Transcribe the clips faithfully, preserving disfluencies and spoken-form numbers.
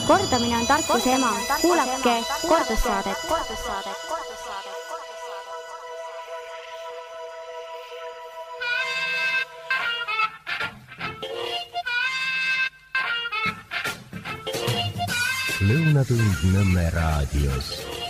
Kordamine on tarkuse ema. Kuulake kordussaadet. Lõunatund Nõmme raadios.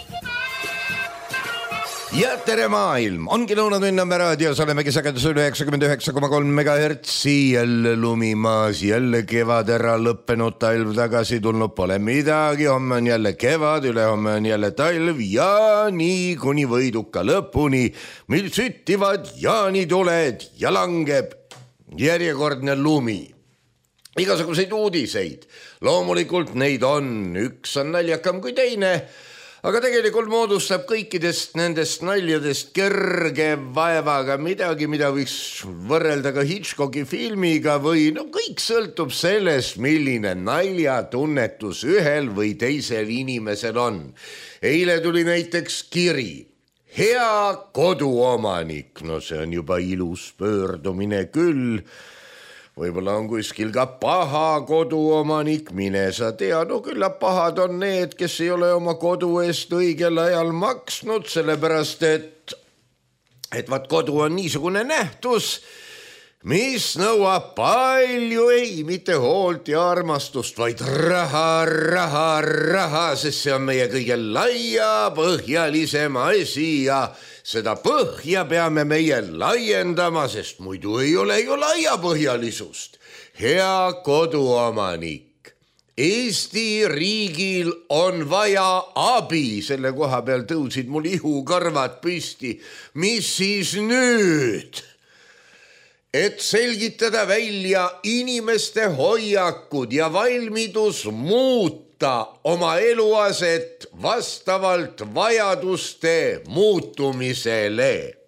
Ja tere maailm, ongi Lõunatund Nõmme raadios, olemegi sagedusel üheksakümmend üheksa koma kolm megahertsi, jälle lumimaas, jälle kevad ära lõppenud, talv tagasi tulnud, pole midagi, homme on jälle kevad, ülehomme on jälle talv ja nii kuni võiduka lõpuni, mil süttivad jaanituled ja langeb järjekordne lumi. Igasuguseid uudiseid, loomulikult neid on, üks on naljakam kui teine, aga tegelikult moodustab kõikidest nendest naljadest kerge vaevaga midagi, mida võiks võrrelda ka Hitchcocki filmiga või no kõik sõltub sellest, milline naljatunnetus ühel või teisel inimesel on. Eile tuli näiteks kiri. Hea koduomanik, no see on juba ilus pöördumine küll. Võib-olla on kuskil ka paha koduomanik, mine sa tea, no küllap pahad on need, kes ei ole oma kodu eest õigel ajal maksnud, sellepärast et, et vaat kodu on niisugune nähtus, mis nõuab palju, ei, mitte hoolt ja armastust, vaid raha, raha, raha, sest see on meie kõige laiapõhjalisem asi ja seda põhja peame meie laiendama, sest muidu ei ole ju laiapõhjalisust. Hea koduomanik, Eesti riigil on vaja abi, selle koha peal tõusid mul ihukarvad püsti. Mis siis nüüd? Et selgitada välja inimeste hoiakud ja valmidus muuta oma eluaset vastavalt vajaduste muutumisele.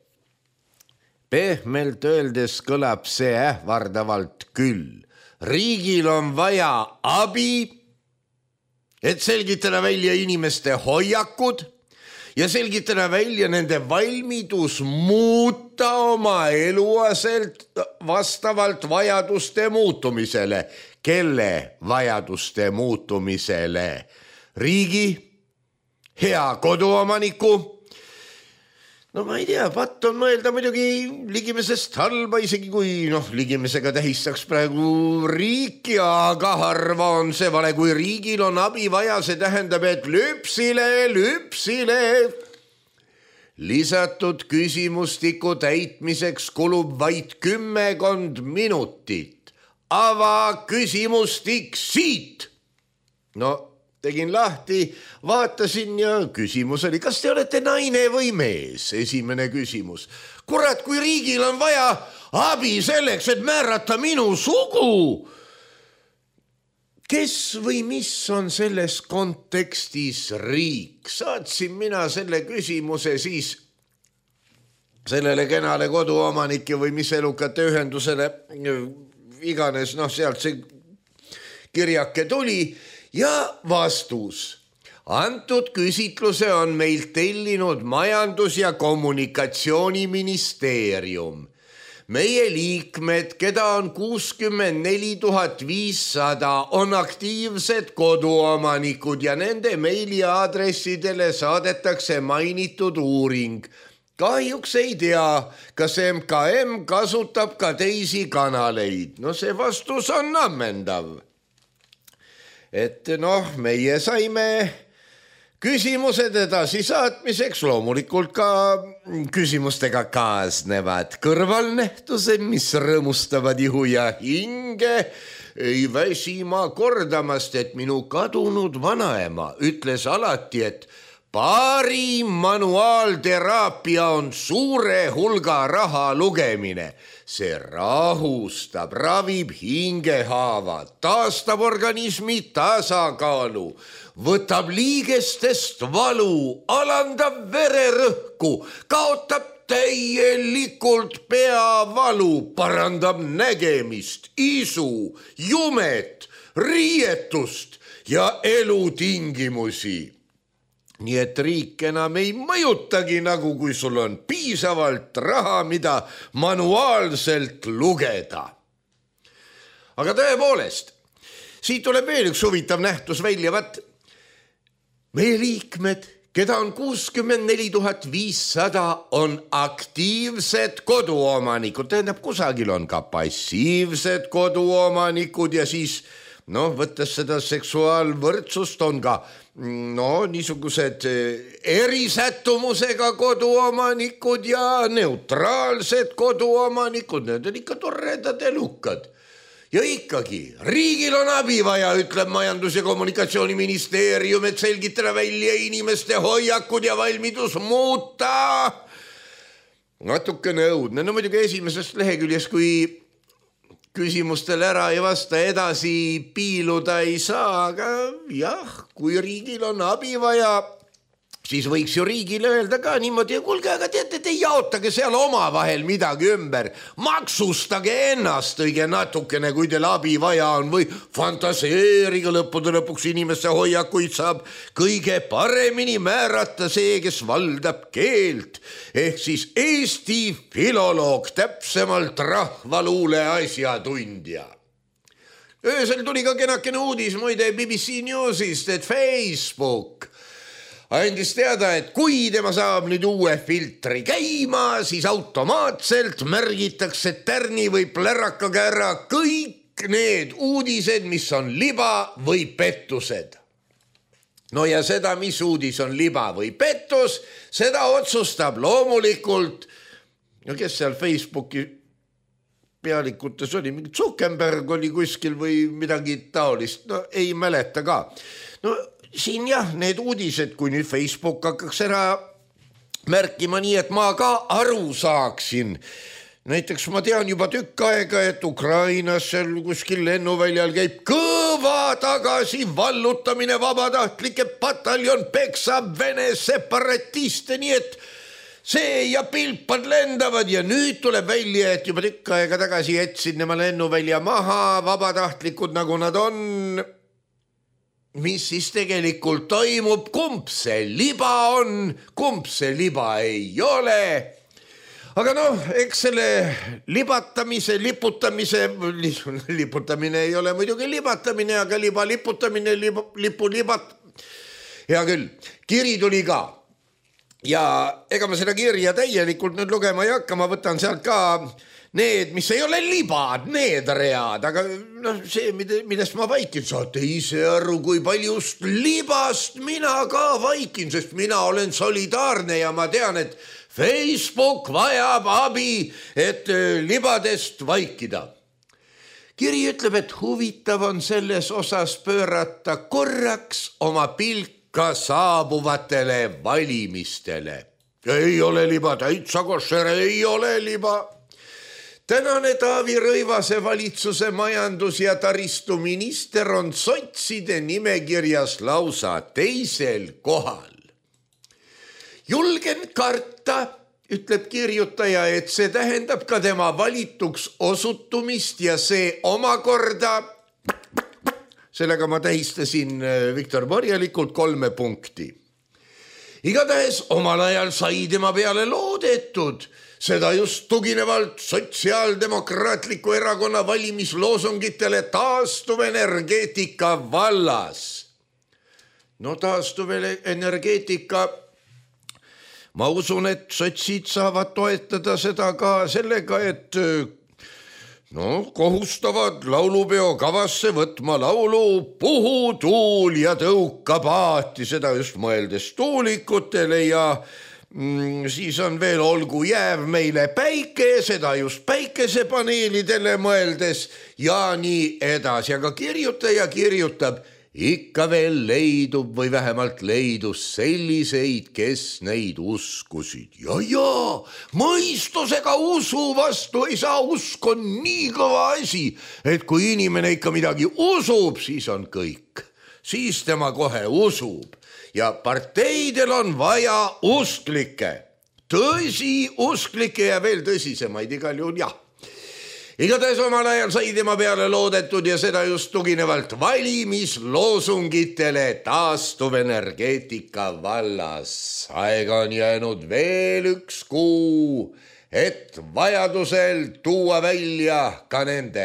Pehmelt öeldes kõlab see ähvardavalt küll. Riigil on vaja abi, et selgitada välja inimeste hoiakud ja selgitada välja nende valmidus muuta oma eluaselt vastavalt vajaduste muutumisele. Kelle vajaduste muutumisele? Riigi, hea koduomaniku? No ma ei tea, patt on mõelda muidugi ligimesest halba, isegi kui noh, ligimisega tähistaks praegu riiki, aga harva on see vale, kui riigil on abi vaja, see tähendab, et lüpsile, lüpsile. Lisatud küsimustiku täitmiseks kulub vaid kümmekond minutit. Ava küsimustik siit. No, tegin lahti, vaatasin ja küsimus oli, kas te olete naine või mees? Esimene küsimus. Kurat, kui riigil on vaja abi selleks, et määrata minu sugu. Kes või mis on selles kontekstis riik? Saatsin mina selle küsimuse siis sellele kenale koduomanike või mis elukate ühendusele iganes, noh sealt see kirjake tuli ja vastus. Antud küsitluse on meil tellinud Majandus- ja Kommunikatsiooniministeerium. Meie liikmed, keda on kuuskümmend neli tuhat viissada, on aktiivsed koduomanikud ja nende meiliaadressidele saadetakse mainitud uuring. Kahjuks ei tea, kas M K M kasutab ka teisi kanaleid. No see vastus on ammendav. Et noh, meie saime küsimused edasi saatmiseks, loomulikult ka küsimustega kaasnevad kõrvalnähtused, mis rõõmustavad ihu ja hinge. Ei väsi ma kordamast, et minu kadunud vanaema ütles alati, et parim manuaalteraapia on suure hulga raha lugemine. See rahustab, ravib hingehaavad, taastab organismi tasakaalu, võtab liigestest valu, alandab vererõhku, kaotab täielikult peavalu, parandab nägemist, isu, jumet, riietust ja elutingimusi. Nii et riik enam ei mõjutagi nagu, kui sul on piisavalt raha, mida manuaalselt lugeda. Aga tõepoolest, siit tuleb veel üks huvitav nähtus välja, vaat meie liikmed, keda on kuuskümmend neli tuhat viissada, on aktiivsed koduomanikud, tähendab kusagil on ka passiivsed koduomanikud ja siis noh, võttes seda seksuaalvõrdsust on ka no niisugused erisättumusega koduomanikud ja neutraalsed koduomanikud, need on ikka torredad elukad. Ja ikkagi, riigil on abi vaja, ütleb Majandus- ja Kommunikatsiooniministeerium, et selgitada välja inimeste hoiakud ja valmidus muuta. Natukene õudne, no muidugi esimesest leheküljest, kui küsimustele ära ei vasta, edasi piiluda ei saa, aga jah, kui riigil on abi vaja, siis võiks ju riigile öelda ka niimoodi, ja kuulge, aga teate, te jaotage seal omavahel midagi ümber, maksustage ennast õige natukene, kui teil abi vaja on, või fantaseeriga lõppude lõpuks inimeste hoiakuid saab kõige paremini määrata see, kes valdab keelt, ehk siis Eesti filoloog, täpsemalt rahvaluule asjatundja. Öösel tuli ka kenakene uudis muide B B C Newsist, et Facebook andis teada, et kui tema saab nüüd uue filtri käima, siis automaatselt märgitakse tärni või plärakaga ära kõik need uudised, mis on liba või pettused. No ja seda, mis uudis on liba või pettus, seda otsustab loomulikult, no kes seal Facebooki pealikutes oli, mingi Zuckerberg oli kuskil või midagi taolist, no ei mäleta ka. No siin jah, need uudised, kui nüüd Facebook hakkaks ära märkima nii, et ma ka aru saaksin. Näiteks ma tean juba tükk aega, et Ukrainas seal kuskil lennuväljal käib kõva tagasi vallutamine, vabatahtlike pataljon peksab Vene separatiste, nii et see ja pilpad lendavad ja nüüd tuleb välja, et juba tükk aega tagasi jätsid nema lennuvälja maha, vabatahtlikud nagu nad on. Mis siis tegelikult toimub, kumb see liba on, kumb see liba ei ole. Aga noh, eks selle libatamise, liputamise, liputamine ei ole muidugi libatamine, aga liba liputamine, lipu, lipu libat. Hea küll, kiri tuli ka. Ja ega ma seda kirja täielikult nüüd lugema ei hakka, ma võtan sealt ka need, mis ei ole libad, need read, aga noh, see, millest ma vaikin, saate ise aru, kui paljust libast mina ka vaikin, sest mina olen solidaarne ja ma tean, et Facebook vajab abi, et libadest vaikida. Kiri ütleb, et huvitav on selles osas pöörata korraks oma pilka saabuvatele valimistele. Ei ole liba, täitsa košer, ei ole liba. Tänane Taavi Rõivase valitsuse majandus- ja taristuminister on sotside nimekirjas lausa teisel kohal. Julgen karta, ütleb kirjutaja, et see tähendab ka tema valituks osutumist ja see omakorda, sellega ma tähistasin Viktor Borjalikult kolme punkti. Igatahes omal ajal sai tema peale loodetud, seda just tuginevalt sotsiaaldemokraatliku erakonna valimisloosungitele taastuvenergeetika vallas. No taastuvenergeetika, ma usun, et sotsid saavad toetada seda ka sellega, et no kohustavad laulupeo kavasse võtma laulu Puhu tuul ja tõuka paati, seda just mõeldes tuulikutele ja mm, siis on veel olgu jääv meile päike, seda just päikesepaneelidele mõeldes ja nii edasi, aga kirjutaja kirjutab, ikka veel leidub või vähemalt leidus selliseid, kes neid uskusid. Ja, ja, mõistusega usu vastu ei saa, usk on nii kõva asi, et kui inimene ikka midagi usub, siis on kõik. Siis tema kohe usub. Ja parteidel on vaja usklikke. Tõsi, usklikke ja veel tõsisemaid igal juhul, jah. Igatahes omal ajal sai tema peale loodetud ja seda just tuginevalt valimisloosungitele taastuvenergeetika vallas. Aega on jäänud veel üks kuu, et vajadusel tuua välja ka nende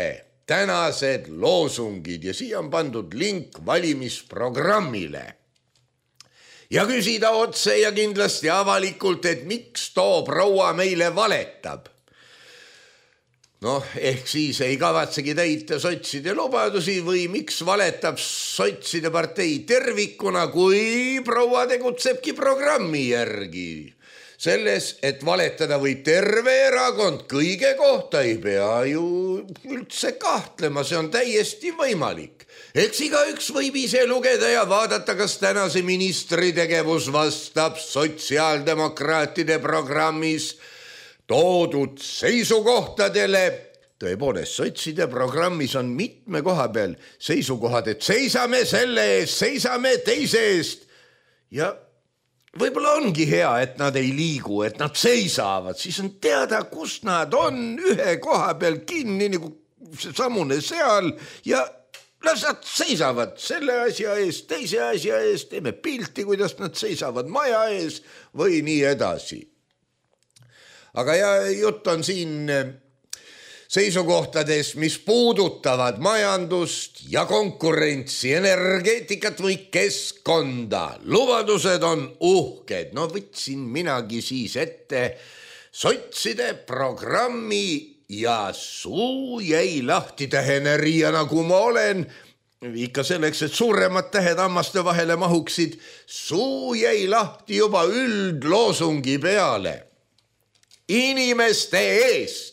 tänased loosungid ja siia on pandud link valimisprogrammile. Ja küsida otse ja kindlasti avalikult, et miks too proua meile valetab. Noh, ehk siis ei kavatsegi täita sotside lubadusi või miks valetab sotside partei tervikuna, kui proua tegutsebki programmi järgi. Selles, et valetada võib terve erakond kõige kohta, ei pea ju üldse kahtlema, see on täiesti võimalik. Eks igaüks võib ise lugeda ja vaadata, kas tänase ministri tegevus vastab sotsiaaldemokraatide programmis toodud seisukohtadele. Tõepoolest, sotside programmis on mitme koha peal seisukohad, et seisame selle eest, seisame teise eest. Ja võib-olla ongi hea, et nad ei liigu, et nad seisavad, siis on teada, kus nad on ühe koha peal kinni, nagu see samune seal ja las nad seisavad selle asja eest, teise asja eest, teeme pilti, kuidas nad seisavad maja ees või nii edasi. Aga ja jutt on siin seisukohtades, mis puudutavad majandust ja konkurentsi, energeetikat või keskkonda. Lubadused on uhked. No võtsin minagi siis ette sotside programmi ja suu jäi lahti tähenärija, nagu ma olen. Ikka selleks, et suuremad tähed hammaste vahele mahuksid. Suu jäi lahti juba üldloosungi peale. Inimeste eest.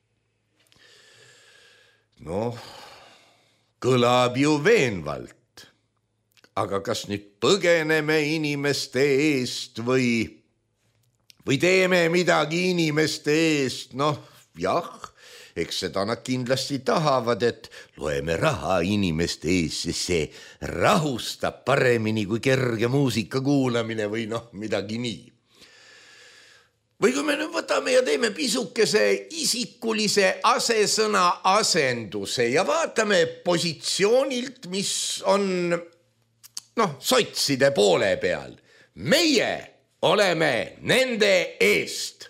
Noh, kõlab ju veenvalt. Aga kas nüüd põgeneme inimeste eest või, või teeme midagi inimeste eest? Noh, jah, eks seda nad kindlasti tahavad, et loeme raha inimeste eest, sest see rahustab paremini kui kerge muusika kuulamine või noh, midagi nii. Või kui me nüüd võtame ja teeme pisukese isikulise asesõna asenduse ja vaatame positsioonilt, mis on noh, sotside poole peal. Meie oleme nende eest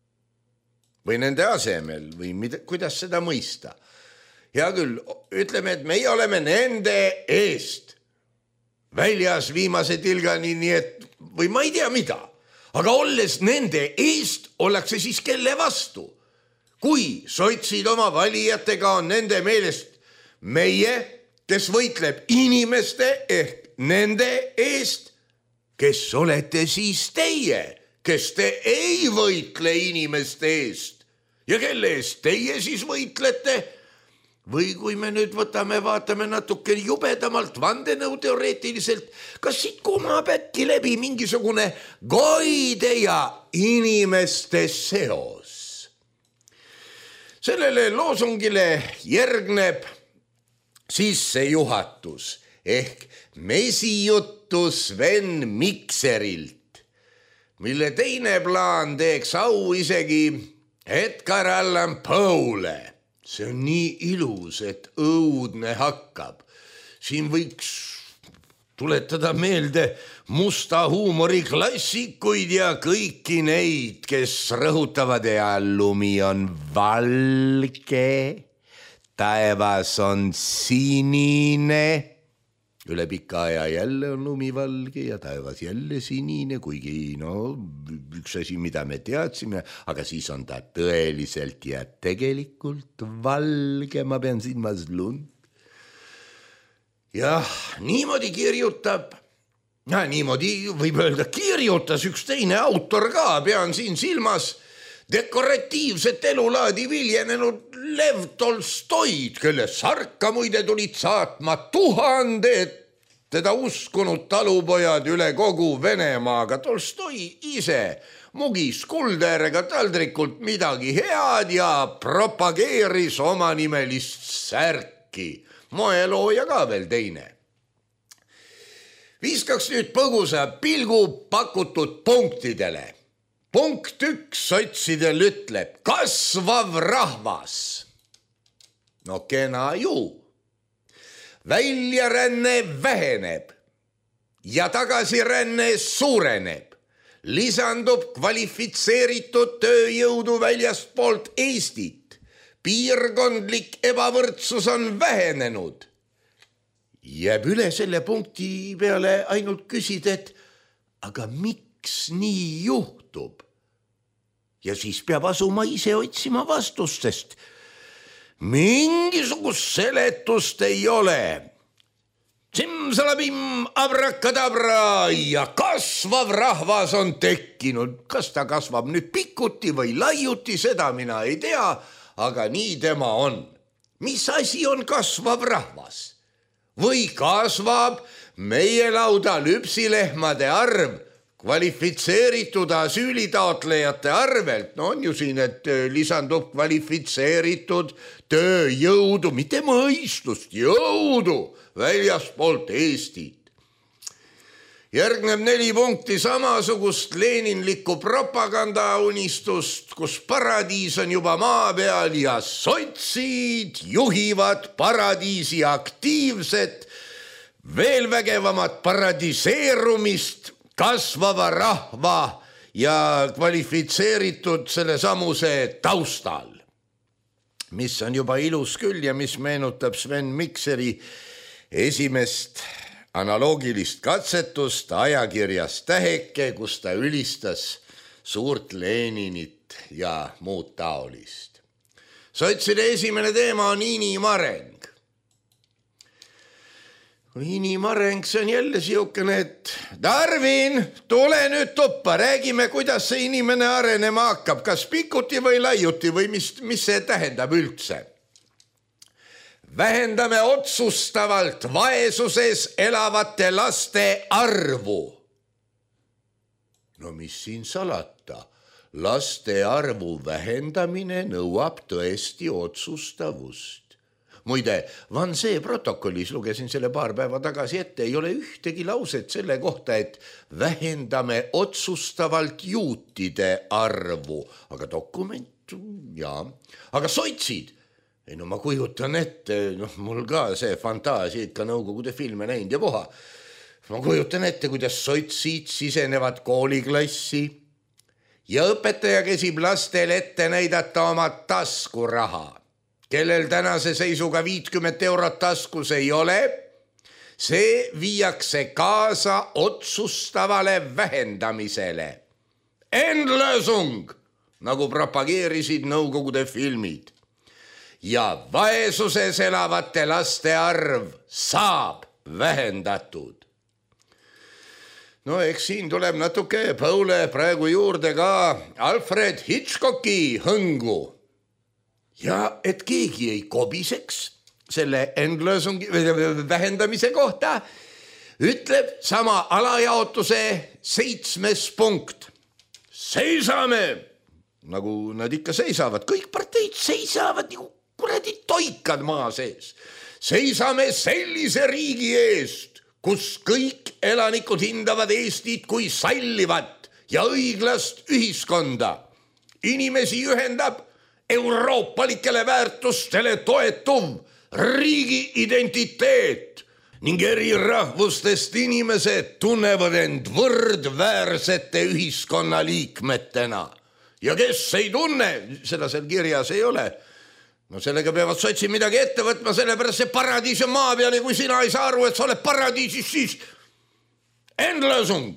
või nende asemel või mida, kuidas seda mõista. Hea küll, ütleme, et meie oleme nende eest väljas viimase tilgani, nii et või ma ei tea mida. Aga olles nende eest, ollakse siis kelle vastu. Kui sotsid oma valijatega on nende meelest meie, kes võitleb inimeste ehk nende eest, kes olete siis teie, kes te ei võitle inimeste eest. Ja kelle eest teie siis võitlete? Või kui me nüüd võtame, vaatame natuke jubedamalt vandenõuteoreetiliselt, kas siit kumab äkki läbi mingisugune goide ja inimeste seos? Sellele loosungile järgneb sissejuhatus ehk mesijuttu Sven Mikserilt, mille teine plaan teeks au isegi Edgar Allan Poe'le. See on nii ilus, et õudne hakkab. Siin võiks tuletada meelde musta huumori klassikuid ja kõiki neid, kes rõhutavad, ja lumi on valge, taevas on sinine. Üle pika aja jälle on lumi valge ja taevas jälle sinine, kuigi no, üks asi, mida me teadsime, aga siis on ta tõeliselt ja tegelikult valge, ma pean silmas lund. Jah, niimoodi kirjutab, ja niimoodi võib öelda kirjutas üks teine autor ka, pean siin silmas dekoratiivset elulaadi viljenenud Lev Tolstoid, kelle sarka muide tulid saatma tuhanded teda uskunud talupojad üle kogu Venemaaga. Tolstoi ise mugis kulderega taldrikult midagi head ja propageeris omanimelist särki. Moelooja ka veel teine. Viskaks nüüd põgusa pilgu pakutud punktidele. Punkt üks sotsidel ütleb, kasvav rahvas. No kena ju. Väljaränne väheneb ja tagasiränne suureneb. Lisandub kvalifitseeritud tööjõudu väljastpoolt Eestit. piirkondlik ebavõrdsus on vähenenud. Jääb üle selle punkti peale ainult küsida, et aga miks nii juhtub? Ja siis peab asuma ise otsima vastust, sest mingisugust seletust ei ole. Simsalabim, abrakadabra ja kasvav rahvas on tekkinud. Kas ta kasvab nüüd pikuti või laiuti, seda mina ei tea, aga nii tema on. Mis asi on kasvav rahvas? Või kasvab meie lauda lüpsilehmade arv kvalifitseeritud asüülitaotlejate arvelt? No on ju siin, et lisandub kvalifitseeritud tööjõudu, mitte mõistust, jõudu väljaspoolt Eestit. Järgneb neli punkti samasugust leeninlikku propagandaunistust, kus paradiis on juba maa peal ja sotsid juhivad paradiisi aktiivset, veel vägevamat paradiseerumist kasvava rahva ja kvalifitseeritud selle samuse taustal, mis on juba ilus küll ja mis meenutab Sven Mikseri esimest analoogilist katsetust ajakirjas Täheke, kus ta ülistas suurt Leninit ja muud taolist. Sotside esimene teema on inimareng. Inimareng, see on jälle siukene, et Darwin, tule nüüd tuppa, räägime, kuidas see inimene arenema hakkab, kas pikuti või laiuti või mis, mis see tähendab üldse. Vähendame otsustavalt vaesuses elavate laste arvu. No mis siin salata? Laste arvu vähendamine nõuab tõesti otsustavust. Muide, Vansee protokollis, lugesin selle paar päeva tagasi ette, ei ole ühtegi lauset selle kohta, et vähendame otsustavalt juutide arvu. Aga dokument, jaa. Aga sotsid, ei no ma kujutan ette, noh mul ka see fantaasia ikka nõukogude filme näinud ja puha. Ma kujutan ette, kuidas sotsid sisenevad kooliklassi ja õpetaja käsib lastel ette näidata oma taskuraha. Kellel tänase seisuga viitkümmet eurot taskus ei ole, see viiakse kaasa otsustavale vähendamisele. Endlösung, nagu propageerisid nõukogude filmid. Ja vaesuses elavate laste arv saab vähendatud. No eks siin tuleb natuke Paule praegu juurde ka Alfred Hitchcocki hõngu. Ja et keegi ei kobiseks selle endlösungi vähendamise kohta, ütleb sama alajaotuse seitsmes punkt. Seisame, nagu nad ikka seisavad, kõik parteid seisavad nagu kuradi toikad maa sees. Seisame sellise riigi eest, kus kõik elanikud hindavad Eestit kui sallivat ja õiglast ühiskonda. Inimesi ühendab euroopalikele väärtustele toetuv riigi identiteet ning eri rahvustest inimesed tunnevad end võrdväärsete ühiskonnaliikmetena. Ja kes ei tunne, seda seal kirjas ei ole, no sellega peavad sotsid midagi ette võtma, sellepärast see paradiis on maa peal ja kui sina ei saa aru, et sa oled paradiisis, siis endlösung.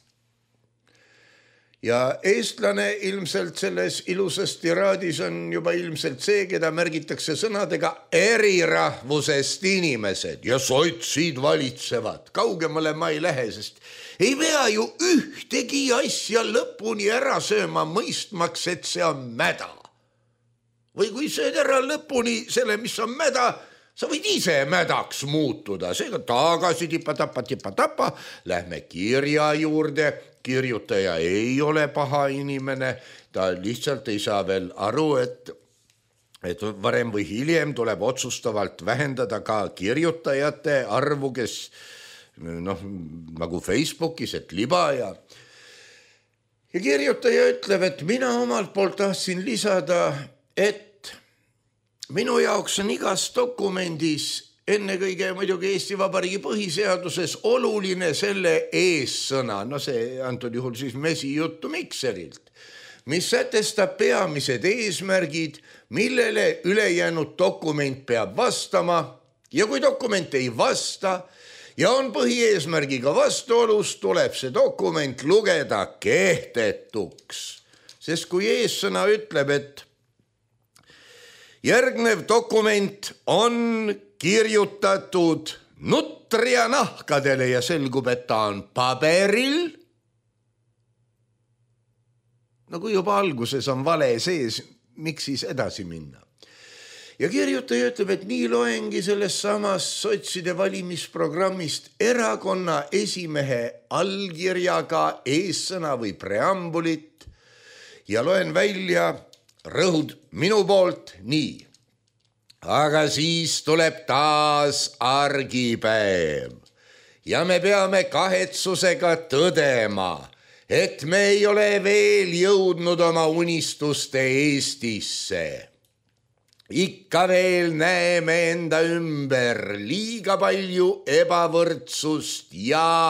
Ja eestlane ilmselt selles ilusas tiraadis on juba ilmselt see, keda märgitakse sõnadega erirahvusest inimesed ja sotsid valitsevad. Kaugemale ma ei lähe, sest ei pea ju ühtegi asja lõpuni ära sööma mõistmaks, et see on mäda. Või kui sööd ära lõpuni selle, mis on mäda, sa võid ise mädaks muutuda. Seega tagasi tipa-tapa, tipa-tapa, lähme kirja juurde. Kirjutaja ei ole paha inimene, ta lihtsalt ei saa veel aru, et, et varem või hiljem tuleb otsustavalt vähendada ka kirjutajate arvu, kes noh, nagu Facebookis, et liba ja ja kirjutaja ütleb, et mina omalt poolt tahtsin lisada, et minu jaoks on igas dokumendis ennekõige muidugi Eesti Vabariigi põhiseaduses oluline selle eessõna, no see antud juhul siis mesijuttu Mikserilt, mis sätestab peamised eesmärgid, millele ülejäänud dokument peab vastama ja kui dokument ei vasta ja on põhieesmärgiga vastuolus, tuleb see dokument lugeda kehtetuks. Sest kui eessõna ütleb, et järgnev dokument on kirjutatud nutria nahkadele ja selgub, et ta on paberil, no kui juba alguses on vale sees, miks siis edasi minna? Ja kirjutaja ütleb, et nii loengi selles samas sotside valimisprogrammist erakonna esimehe allkirjaga eessõna või preambulit ja loen välja rõhud minu poolt nii. Aga siis tuleb taas argipäev ja me peame kahetsusega tõdema, et me ei ole veel jõudnud oma unistuste Eestisse. Ikka veel näeme enda ümber liiga palju ebavõrdsust ja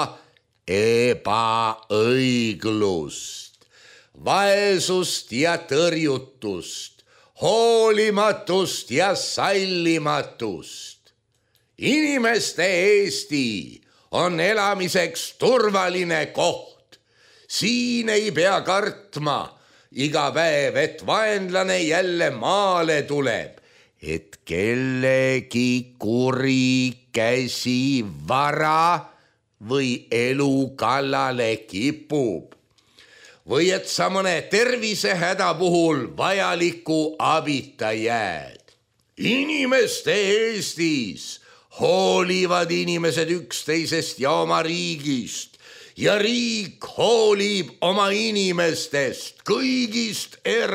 ebaõiglust, vaesust ja tõrjutust, hoolimatust ja sallimatust. Inimeste Eesti on elamiseks turvaline koht. Siin ei pea kartma iga päev, et vaenlane jälle maale tuleb, et kellegi kuri käsi vara või elu kallale kipub või et sa mõne tervisehäda puhul vajaliku abita jääd. Inimeste Eestis hoolivad inimesed üksteisest ja oma riigist. Ja riik hoolib oma inimestest kõigist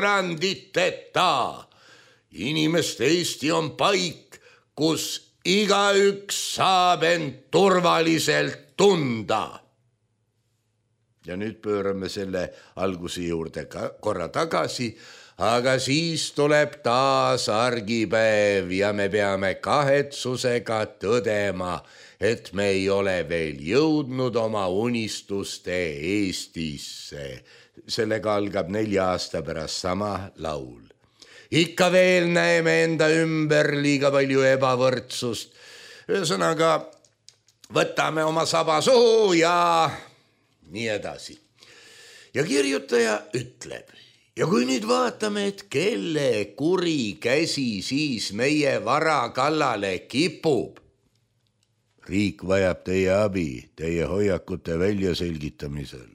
eranditeta. Inimeste Eesti on paik, kus igaüks saab end turvaliselt tunda. Ja nüüd pöörame selle alguse juurde korra tagasi, aga siis tuleb taas argipäev ja me peame kahetsusega tõdema, et me ei ole veel jõudnud oma unistuste Eestisse. Sellega algab nelja aasta pärast sama laul. Ikka veel näeme enda ümber liiga palju ebavõrdsust. Ühesõnaga, võtame oma saba suhu ja nii edasi. Ja kirjutaja ütleb, ja kui nüüd vaatame, et kelle kuri käsi siis meie vara kallale kipub, riik vajab teie abi, teie hoiakute väljaselgitamisel.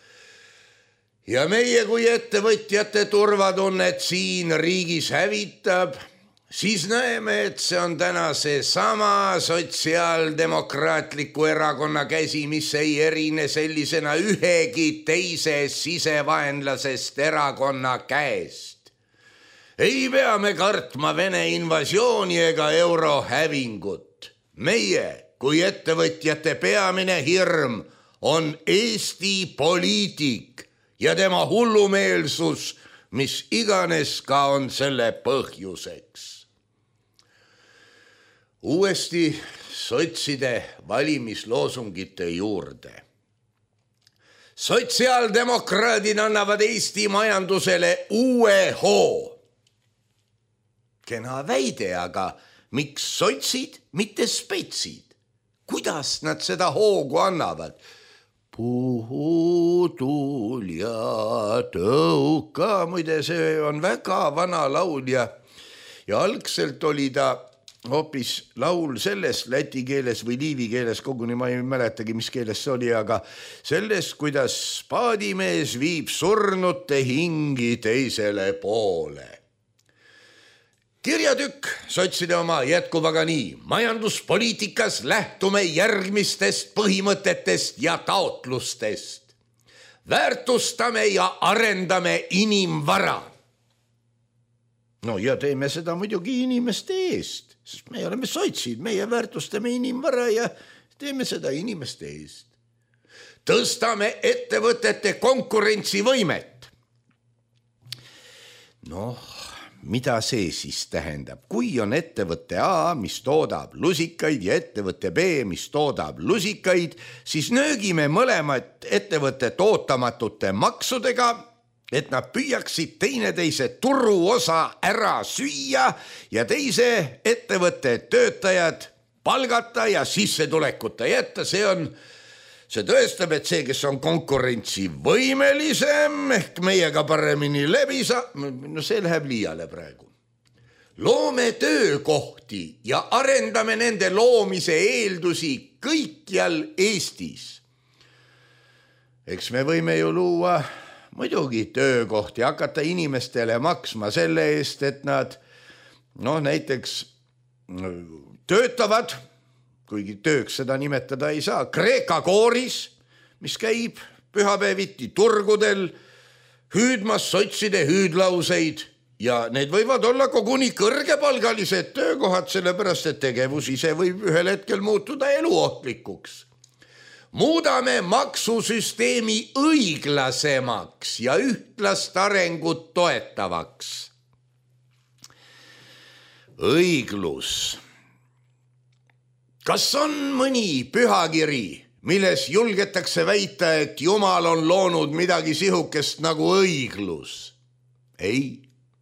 Ja meie kui ettevõtjate turvatunnet siin riigis hävitab, siis näeme, et see on täna see sama sotsiaaldemokraatliku erakonna käsi, mis ei erine sellisena ühegi teise sisevaenlasest erakonna käest. Ei pea me kartma Vene invasiooni ega euro hävingut. Meie kui ettevõtjate peamine hirm on Eesti poliitik ja tema hullumeelsus, mis iganes ka on selle põhjuseks. Uuesti sotside valimisloosungite juurde. Sotsiaaldemokraadid annavad Eesti majandusele uue hoo. Kena väide, aga miks sotsid, mitte spetsid? Kuidas nad seda hoogu annavad? Puhutul ja tõuka, muide see on väga vana laul ja, ja algselt oli ta hoopis laul selles läti keeles või liivi keeles, koguni ma ei mäletagi, mis keeles see oli, aga sellest, kuidas paadimees viib surnute hingi teisele poole. Kirjatükk sotside oma jätkub aga nii. Majanduspoliitikas lähtume järgmistest põhimõtetest ja taotlustest. Väärtustame ja arendame inimvara. No ja teeme seda muidugi inimeste eest, sest me oleme sotsid, meie väärtustame inimvara ja teeme seda inimeste eest. Tõstame ettevõtete konkurentsivõimet. Noh, mida see siis tähendab? Kui on ettevõtte A, mis toodab lusikaid ja ettevõtte B, mis toodab lusikaid, siis nöögime mõlemad ettevõtte ootamatute maksudega et nad püüaksid teineteise turuosa ära süüa ja teise ettevõtte töötajad palgata ja sissetulekuta jätta. See on, see tõestab, et see, kes on konkurentsivõimelisem ehk meiega paremini läbi saa-, no see läheb liiale praegu. Loome töökohti ja arendame nende loomise eeldusi kõikjal Eestis. Eks me võime ju luua muidugi töökohti, hakata inimestele maksma selle eest, et nad noh, näiteks töötavad, kuigi tööks seda nimetada ei saa, Kreeka kooris, mis käib pühapäeviti turgudel, hüüdmas sotside hüüdlauseid ja need võivad olla koguni kõrgepalgalised töökohad, sellepärast et tegevus ise võib ühel hetkel muutuda eluohtlikuks. Muudame maksusüsteemi õiglasemaks ja ühtlast arengut toetavaks. Õiglus. Kas on mõni pühakiri, milles julgetakse väita, et Jumal on loonud midagi sihukest nagu õiglus? Ei.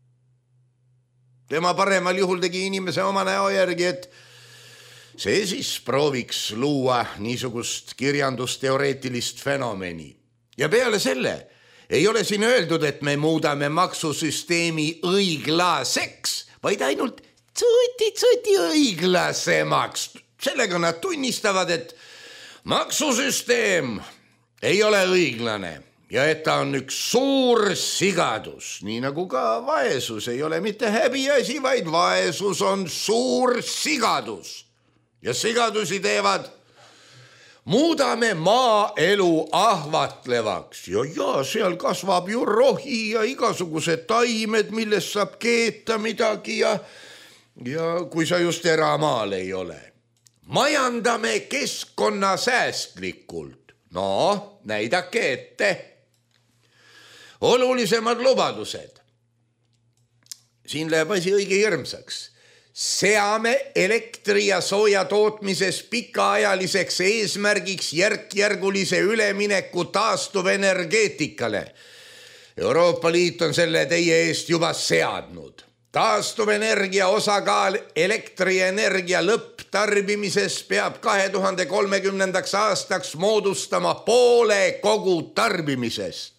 Tema paremal juhul tegi inimese oma näo järgi, et see siis prooviks luua niisugust kirjandusteoreetilist fenomeni. Ja peale selle ei ole siin öeldud, et me muudame maksusüsteemi õiglaseks, vaid ainult tsuti-tsuti õiglasemaks. Sellega nad tunnistavad, et maksusüsteem ei ole õiglane ja et ta on üks suur sigadus, nii nagu ka vaesus ei ole mitte häbiasi, vaid vaesus on suur sigadus. Ja sigadusi teevad, muudame maaelu ahvatlevaks ja, ja seal kasvab ju rohi ja igasugused taimed, millest saab keeta midagi ja, ja kui sa just eramaal ei ole. Majandame keskkonnasäästlikult. No, näidake ette. Olulisemad lubadused. Siin läheb asi õige hirmsaks. Seame elektri ja sooja tootmises pikaajaliseks eesmärgiks järk-järgulise ülemineku taastuvenergeetikale. Euroopa Liit on selle teie eest juba seadnud. Taastuvenergia osakaal elektrienergia lõpptarbimises peab kahe tuhande kolmekümnendaks aastaks moodustama poole kogu tarbimisest.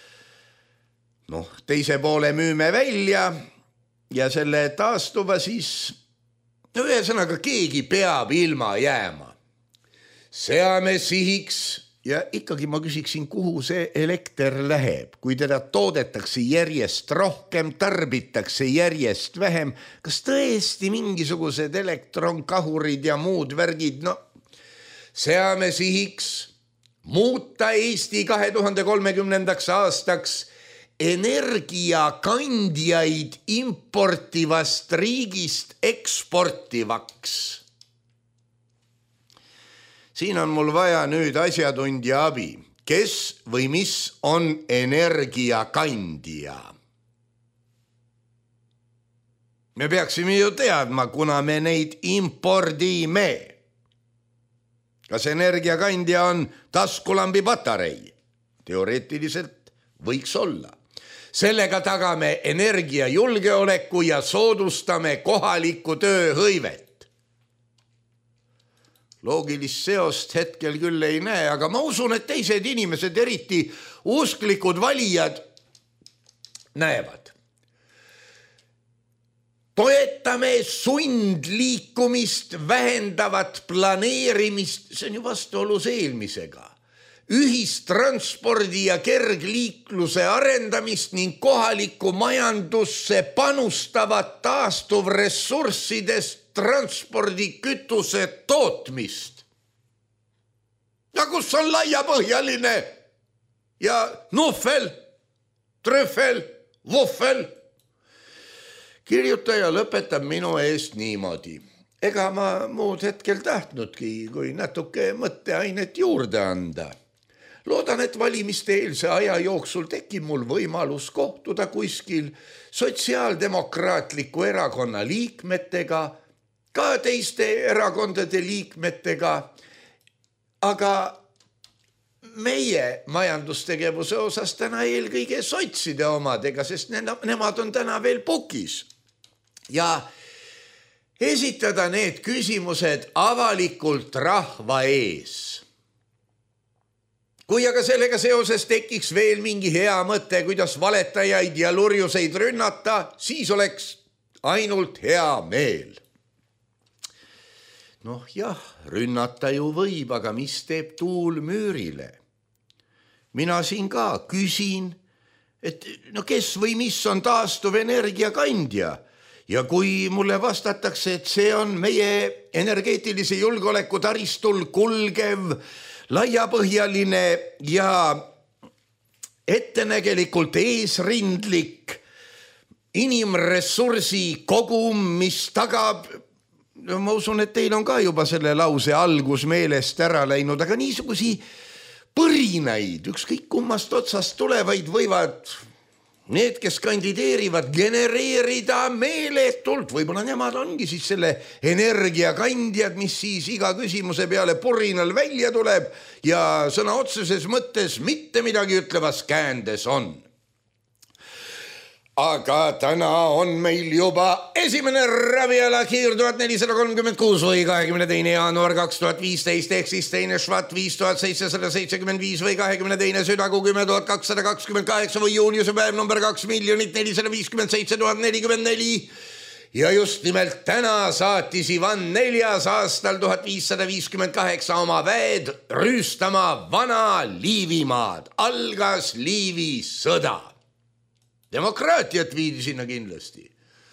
Noh, teise poole müüme välja ja selle taastuva siis, no ühesõnaga keegi peab ilma jääma. Seame sihiks ja ikkagi ma küsiksin, kuhu see elekter läheb, kui teda toodetakse järjest rohkem, tarbitakse järjest vähem. Kas tõesti mingisugused elektronkahurid ja muud värgid, no seame sihiks muuta Eesti kahe tuhande kolmekümnendaks aastaks energiakandjaid importivast riigist eksportivaks. Siin on mul vaja nüüd asjatundja abi. Kes või mis on energiakandja? Me peaksime ju teadma, kuna me neid impordime. Kas energiakandja on taskulambi patarei? Teoreetiliselt võiks olla. Sellega tagame energiajulgeoleku ja soodustame kohalikku tööhõivet. Loogilist seost hetkel küll ei näe, aga ma usun, et teised inimesed, eriti usklikud valijad, näevad. Toetame sundliikumist, vähendavat planeerimist, see on ju vastuolus eelmisega. Ühistranspordi ja kergliikluse arendamist ning kohalikku majandusse panustavat taastuvressurssidest transpordikütuse tootmist. Ja kus on laiapõhjaline ja nuffel, trüffel, vuffel? Kirjutaja lõpetab minu eest niimoodi. Ega ma muud hetkel tahtnudki, kui natuke mõtteainet juurde anda. Loodan, et valimiste eelse aja jooksul tekib mul võimalus kohtuda kuskil sotsiaaldemokraatliku erakonna liikmetega, ka teiste erakondade liikmetega, aga meie majandustegevuse osas täna eelkõige sotside omadega, sest ne- nemad on täna veel pukis. Ja esitada need küsimused avalikult rahva ees. Kui aga sellega seoses tekiks veel mingi hea mõte, kuidas valetajaid ja lurjuseid rünnata, siis oleks ainult hea meel. Noh jah, rünnata ju võib, aga mis teeb tuul müürile? Mina siin ka küsin, et no kes või mis on taastuv energiakandja? Ja kui mulle vastatakse, et see on meie energeetilise julgeoleku taristul kulgev, laiapõhjaline ja ettenägelikult eesrindlik inimressursi kogum, mis tagab, no ma usun, et teil on ka juba selle lause algus meelest ära läinud, aga niisugusi põrinaid, ükskõik kummast otsast tulevaid võivad need, kes kandideerivad, genereerida meeletult. Võib-olla nemad ongi siis selle energiakandjad, mis siis iga küsimuse peale purinal välja tuleb ja sõna otseses mõttes mitte midagi ütlevas käändes on. Aga täna on meil juba esimene ravialakhiir tuhat nelisada kolmkümmend kuus või kahekümne teine jaanuar kaks tuhat viisteist ehk siis teine švat viis tuhat seitsesada seitsekümmend viis või kahekümne teine südagu kümme tuhat kakssada kakskümmend kaheksa või juuniuse päev number kaks miljonit nelisada viiskümmend seitse tuhat nelikümmend neli. Ja just nimelt täna saatis Ivan neljas aastal tuhat viissada viiskümmend kaheksa oma väed rüüstama vana Liivimaad. Algas Liivi sõda. Demokraatiat viidi sinna kindlasti.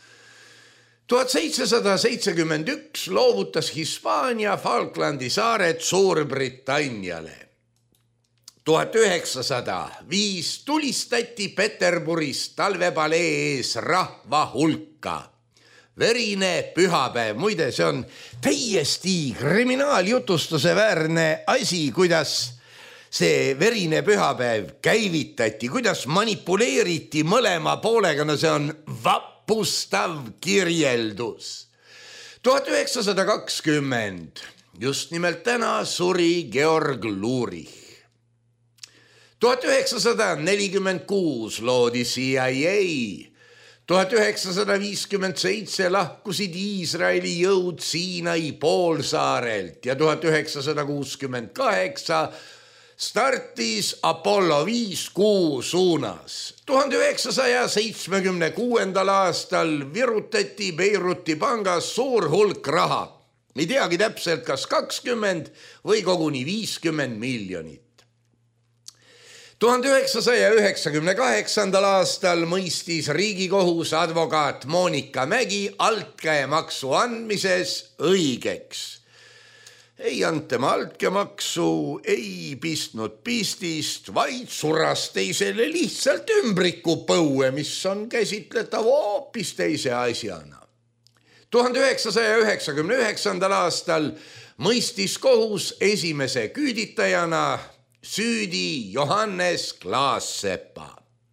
tuhat seitsesada seitsekümmend üks loovutas Hispaania Falklandi saared Suurbritanniale. tuhat üheksasada viis tulistati Peterburis talvepalee ees rahva hulka. Verine pühapäev, muide see on täiesti kriminaaljutustuse väärne asi, kuidas see verine pühapäev käivitati, kuidas manipuleeriti mõlema poolega, no see on vapustav kirjeldus. tuhat üheksasada kakskümmend, just nimelt täna suri Georg Lurich. tuhat üheksasada nelikümmend kuus loodi C I A. tuhat üheksasada viiskümmend seitse lahkusid Iisraeli jõud Siinai poolsaarelt ja tuhat üheksasada kuuskümmend kaheksa startis Apollo viis kuu suunas. tuhande üheksasaja seitsmekümne kuuendal aastal virutati Beiruti pangas suur hulk raha. Ei teagi täpselt, kas kakskümmend või koguni viiskümmend miljonit. tuhande üheksasaja üheksakümne kaheksandal aastal mõistis Riigikohus advokaat Monika Mägi altkäemaksu andmises õigeks. Ei antema altkäemaksu, ei pistnud pistist, vaid suras teisele lihtsalt ümbriku põue, mis on käsitletav hoopis teise asjana. tuhande üheksasaja üheksakümne üheksandal aastal mõistis kohus esimese küüditajana süüdi Johannes Klaassepa.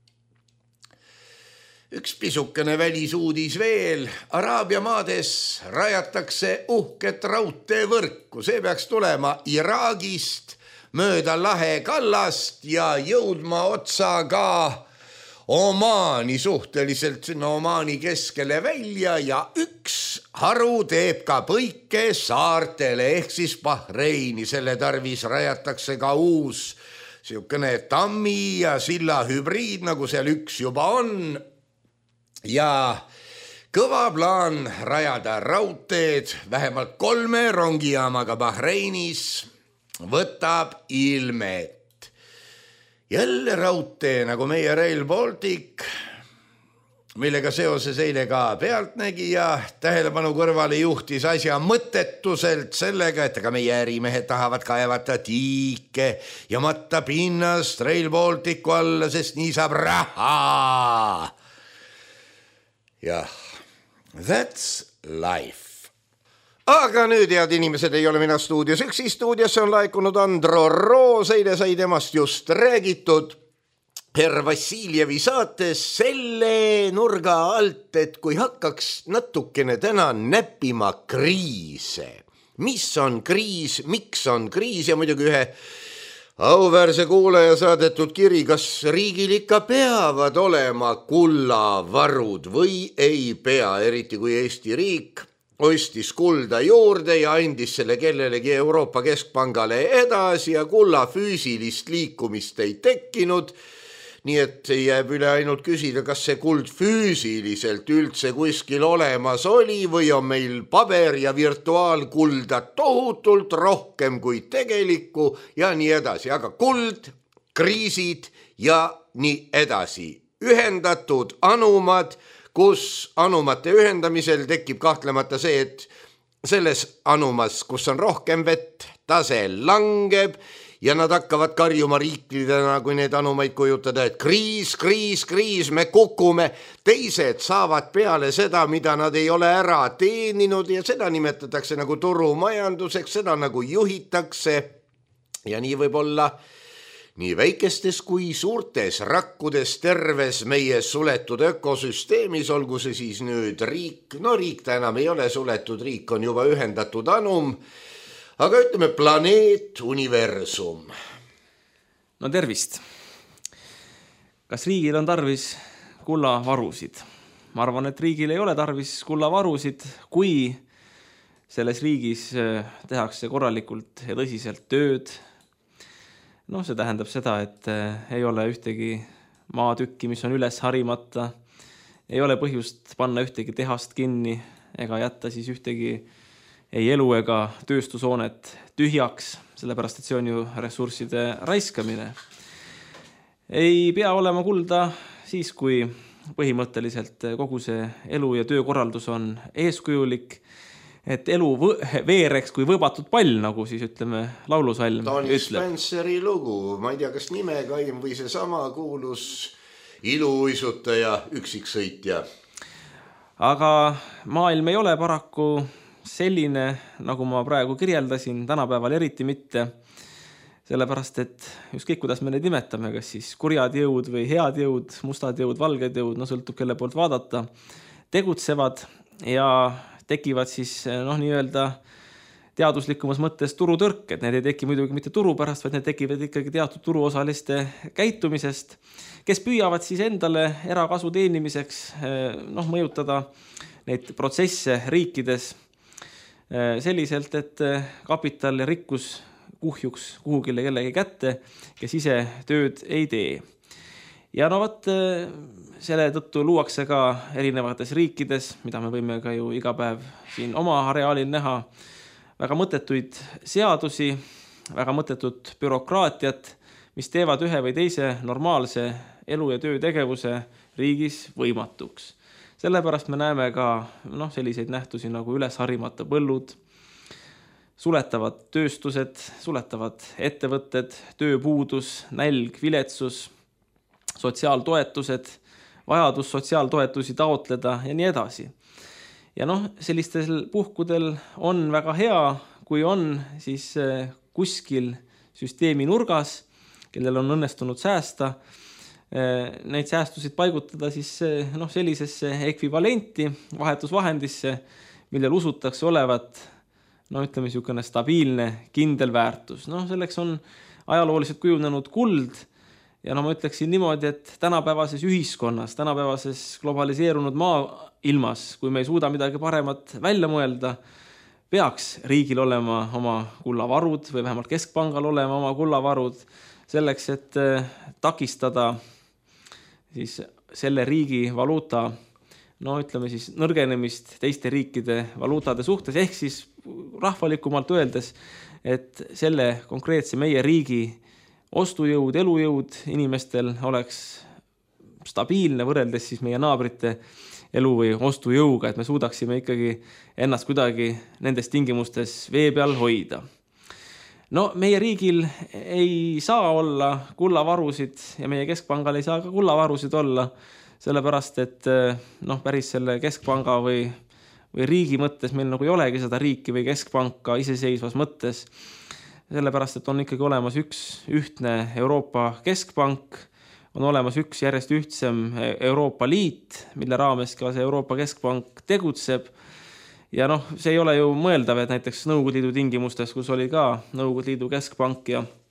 Üks pisukene välisuudis veel. Araabia maades rajatakse uhket raudteevõrku. See peaks tulema Iraagist mööda lahe kallast ja jõudma otsa ka Omaani suhteliselt sinna Omaani keskele välja ja üks haru teeb ka põike saartele ehk siis Bahreini. Selle tarvis rajatakse ka uus siukene tammi ja silla hübriid, nagu seal üks juba on. Ja kõva plaan rajada raudteed vähemalt kolme rongijaamaga Bahreinis võtab ilmet. Jälle raudtee nagu meie Rail Baltic, millega seoses eile ka pealtnägija tähelepanu kõrvale juhtis asja mõttetuselt sellega, et aga meie ärimehed tahavad kaevata tiike ja matta pinnast Rail Balticu alla, sest nii saab raha. Jah, that's life. Aga nüüd, head inimesed, ei ole mina stuudios üksi. Stuudiosse on laekunud Andro Roos, eile sai temast just räägitud Herr Vassiljevi saates selle nurga alt, et kui hakkaks natukene täna näppima kriise. Mis on kriis, miks on kriis ja muidugi ühe Auväärse kuulaja saadetud kiri, kas riigil ikka peavad olema kullavarud või ei pea, eriti kui Eesti riik ostis kulda juurde ja andis selle kellelegi Euroopa Keskpangale edasi ja kulla füüsilist liikumist ei tekkinud. Nii et jääb üle ainult küsida, kas see kuld füüsiliselt üldse kuskil olemas oli või on meil paber ja virtuaalkulda tohutult rohkem kui tegelikku ja nii edasi. Aga kuld, kriisid ja nii edasi. Ühendatud anumad, kus anumate ühendamisel tekib kahtlemata see, et selles anumas, kus on rohkem vett, tase langeb, ja nad hakkavad karjuma riiklidena, kui need anumaid kujutada, et kriis, kriis, kriis, me kukume. Teised saavad peale seda, mida nad ei ole ära teeninud ja seda nimetatakse nagu turumajanduseks, seda nagu juhitakse. Ja nii võib olla nii väikestes kui suurtes rakkudes terves meie suletud ökosüsteemis, olgu see siis nüüd riik. No riik ta enam ei ole suletud, riik on juba ühendatud anum. Aga ütleme planeet, universum. No tervist. Kas riigil on tarvis kullavarusid? Ma arvan, et riigil ei ole tarvis kullavarusid, kui selles riigis tehakse korralikult ja tõsiselt tööd. No see tähendab seda, et ei ole ühtegi maatükki, mis on üles harimata. Ei ole põhjust panna ühtegi tehast kinni ega jätta siis ühtegi ei elu ega tööstushoonet tühjaks, sellepärast et see on ju ressursside raiskamine. Ei pea olema kulda siis, kui põhimõtteliselt kogu see elu ja töökorraldus on eeskujulik, et elu veereks kui võbatud pall, nagu siis ütleme laulusalm Tony Spenceri lugu, ma ei tea, kas nimekaim või see sama kuulus iluuisutaja, üksiksõitja. Aga maailm ei ole paraku selline, nagu ma praegu kirjeldasin, tänapäeval eriti mitte, sellepärast et ükskõik kuidas me neid nimetame, kas siis kurjad jõud või head jõud, mustad jõud, valged jõud, no sõltub kelle poolt vaadata, tegutsevad ja tekivad siis noh, nii-öelda teaduslikumas mõttes turutõrked. Need ei teki muidugi mitte turu pärast, vaid need tekivad ikkagi teatud turuosaliste käitumisest, kes püüavad siis endale erakasu teenimiseks noh, mõjutada neid protsesse riikides selliselt, et kapital ja rikkus kuhjuks kuhugile kellegi kätte, kes ise tööd ei tee. Ja no võt, selle tõttu luuakse ka erinevates riikides, mida me võime ka ju iga päev siin oma areaalil näha, väga mõttetuid seadusi, väga mõttetut bürokraatiat, mis teevad ühe või teise normaalse elu- ja töötegevuse riigis võimatuks. Sellepärast me näeme ka noh, selliseid nähtusi nagu üles harimata põllud, suletavad tööstused, suletavad ettevõtted, tööpuudus, nälg, viletsus, sotsiaaltoetused, vajadus sotsiaaltoetusi taotleda ja nii edasi. Ja noh, sellistel puhkudel on väga hea, kui on siis kuskil süsteemi nurgas, kellel on õnnestunud säästa, neid säästusid paigutada siis noh, sellisesse ekvivalenti, vahetusvahendisse, millel usutakse olevat no ütleme niisugune stabiilne, kindel väärtus. No selleks on ajalooliselt kujunenud kuld ja no ma ütleksin niimoodi, et tänapäevases ühiskonnas, tänapäevases globaliseerunud maailmas, kui me ei suuda midagi paremat välja mõelda, peaks riigil olema oma kullavarud või vähemalt keskpangal olema oma kullavarud selleks, et takistada siis selle riigi valuuta, no ütleme siis nõrgenemist teiste riikide valuutade suhtes, ehk siis rahvalikumalt öeldes, et selle konkreetse meie riigi ostujõud, elujõud inimestel oleks stabiilne võrreldes siis meie naabrite elu või ostujõuga, et me suudaksime ikkagi ennast kuidagi nendes tingimustes vee peal hoida. No meie riigil ei saa olla kullavarusid ja meie keskpangal ei saa ka kullavarusid olla, sellepärast et noh, päris selle keskpanga või, või riigi mõttes meil nagu ei olegi seda riiki või keskpanka iseseisvas mõttes, sellepärast et on ikkagi olemas üks ühtne Euroopa keskpank, on olemas üks järjest ühtsem Euroopa Liit, mille raames ka see Euroopa Keskpank tegutseb. Ja noh, see ei ole ju mõeldav, et näiteks Nõukogude Liidu tingimustes, kus oli ka Nõukogude Liidu keskpank ja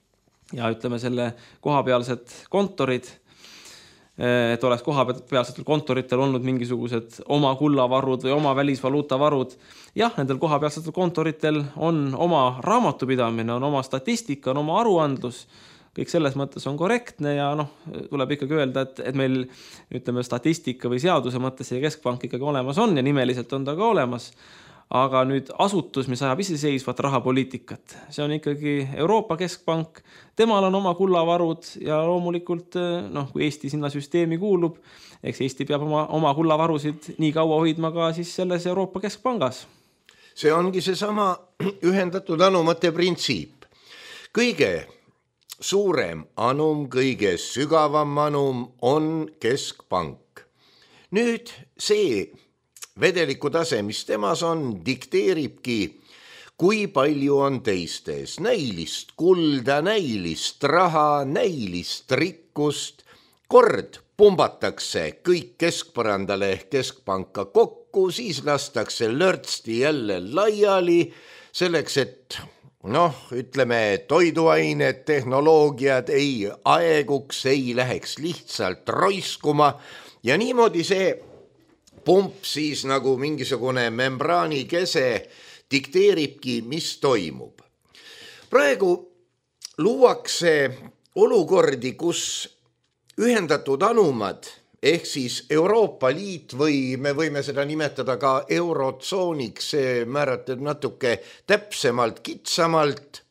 ja ütleme selle kohapealsed kontorid, et oleks kohapealsetel kontoritel olnud mingisugused oma kullavarud või oma välisvaluutavarud. Jah, nendel kohapealsetel kontoritel on oma raamatupidamine, on oma statistika, on oma aruandlus, kõik selles mõttes on korrektne ja noh, tuleb ikkagi öelda, et, et meil ütleme statistika või seaduse mõttes see keskpank ikkagi olemas on ja nimeliselt on ta ka olemas. Aga nüüd asutus, mis ajab iseseisvat rahapoliitikat, see on ikkagi Euroopa Keskpank, temal on oma kullavarud ja loomulikult, noh, kui Eesti sinna süsteemi kuulub, eks Eesti peab oma, oma kullavarusid nii kaua hoidma ka siis selles Euroopa Keskpangas. See ongi see sama ühendatud anumate printsiip. Kõige suurem anum, kõige sügavam anum on keskpank. Nüüd see vedeliku tase, mis temas on, dikteeribki, kui palju on teistes näilist kulda, näilist raha, näilist rikkust. Kord pumbatakse kõik keskpõrandale ehk keskpanka kokku, siis lastakse lörtsti jälle laiali selleks, et noh, ütleme, toiduained, tehnoloogiad ei aeguks, ei läheks lihtsalt roiskuma ja niimoodi see pump siis nagu mingisugune membraani kese dikteeribki, mis toimub. Praegu luuakse olukordi, kus ühendatud anumad ehk siis Euroopa Liit või me võime seda nimetada ka eurotsooniks, see määratud natuke täpsemalt, kitsamalt,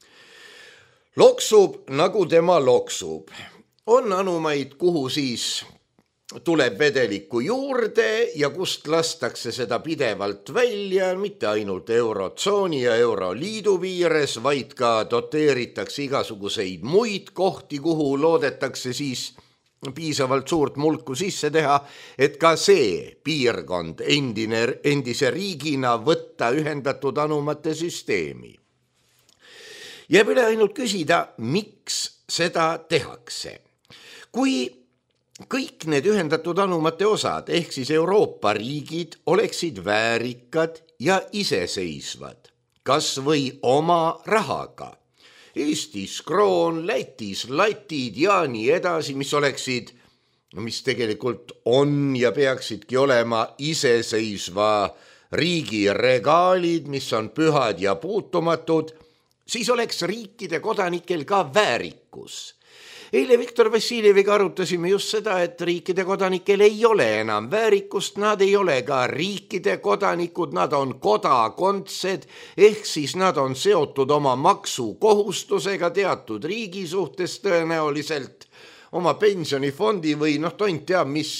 loksub nagu tema loksub. On anumaid, kuhu siis tuleb vedelikku juurde ja kust lastakse seda pidevalt välja, mitte ainult eurotsooni ja euroliidu piires, vaid ka doteeritakse igasuguseid muid kohti, kuhu loodetakse siis piisavalt suurt mulku sisse teha, et ka see piirkond endine, endise riigina võtta ühendatud anumate süsteemi. Jääb üle ainult küsida, miks seda tehakse. Kui kõik need ühendatud anumate osad, ehk siis Euroopa riigid, oleksid väärikad ja iseseisvad, kas või oma rahaga. Eestis kroon, Lätis latid ja nii edasi, mis oleksid, mis tegelikult on ja peaksidki olema iseseisva riigi regaalid, mis on pühad ja puutumatud, siis oleks riikide kodanikel ka väärikus. Eile Viktor Vassiljeviga arutasime just seda, et riikide kodanikel ei ole enam väärikust, nad ei ole ka riikide kodanikud, nad on kodakondsed, ehk siis nad on seotud oma maksukohustusega teatud riigi suhtes tõenäoliselt, oma pensionifondi või noh, tont teab mis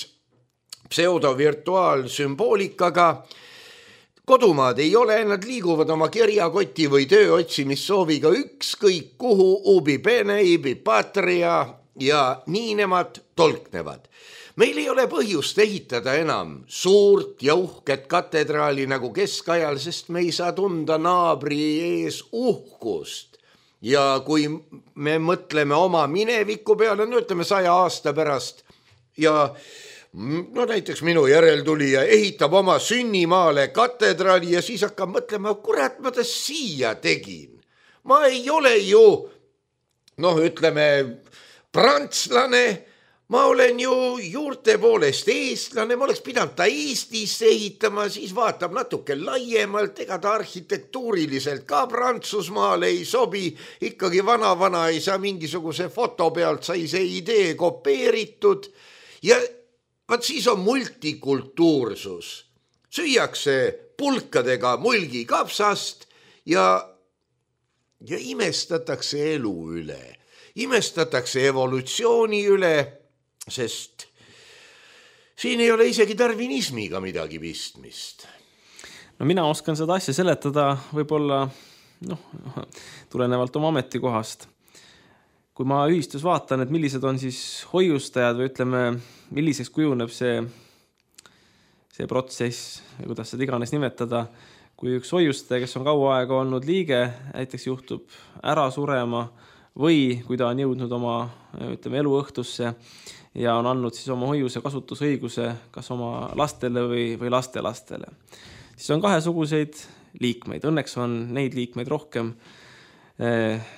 pseudovirtuaalsümboolikaga. Kodumaad ei ole, nad liiguvad oma kirjakoti või tööotsimissooviga ükskõik kuhu, ubi bene, ibi patria ja nii nemad tolknevad. Meil ei ole põhjust ehitada enam suurt ja uhket katedraali nagu keskajal, sest me ei saa tunda naabri ees uhkust. Ja kui me mõtleme oma mineviku peale, no ütleme saja aasta pärast ja no näiteks minu järeltulija ehitab oma sünnimaale katedraali ja siis hakkab mõtlema, kurat, ma ta siia tegin. Ma ei ole ju, noh ütleme, prantslane, ma olen ju juurte poolest eestlane, ma oleks pidanud ta Eestisse ehitama, siis vaatab natuke laiemalt, ega ta arhitektuuriliselt ka Prantsusmaale ei sobi, ikkagi vana-vana ei saa mingisuguse foto pealt sai see idee kopeeritud ja vaat siis on multikultuursus. Süüakse pulkadega mulgi kapsast ja, ja imestatakse elu üle. Imestatakse evolutsiooni üle, sest siin ei ole isegi darwinismiga midagi pistmist. No mina oskan seda asja seletada võib-olla noh, tulenevalt oma ametikohast. Kui ma ühistus vaatan, et millised on siis hoiustajad või ütleme, milliseks kujuneb see, see protsess, kuidas seda iganes nimetada, kui üks hoiustaja, kes on kaua aega olnud liige, näiteks juhtub ära surema või kui ta on jõudnud oma ütleme, eluõhtusse ja on andnud siis oma hoiuse kasutusõiguse kas oma lastele või, või lastelastele. Siis on kahesuguseid liikmeid. Õnneks on neid liikmeid rohkem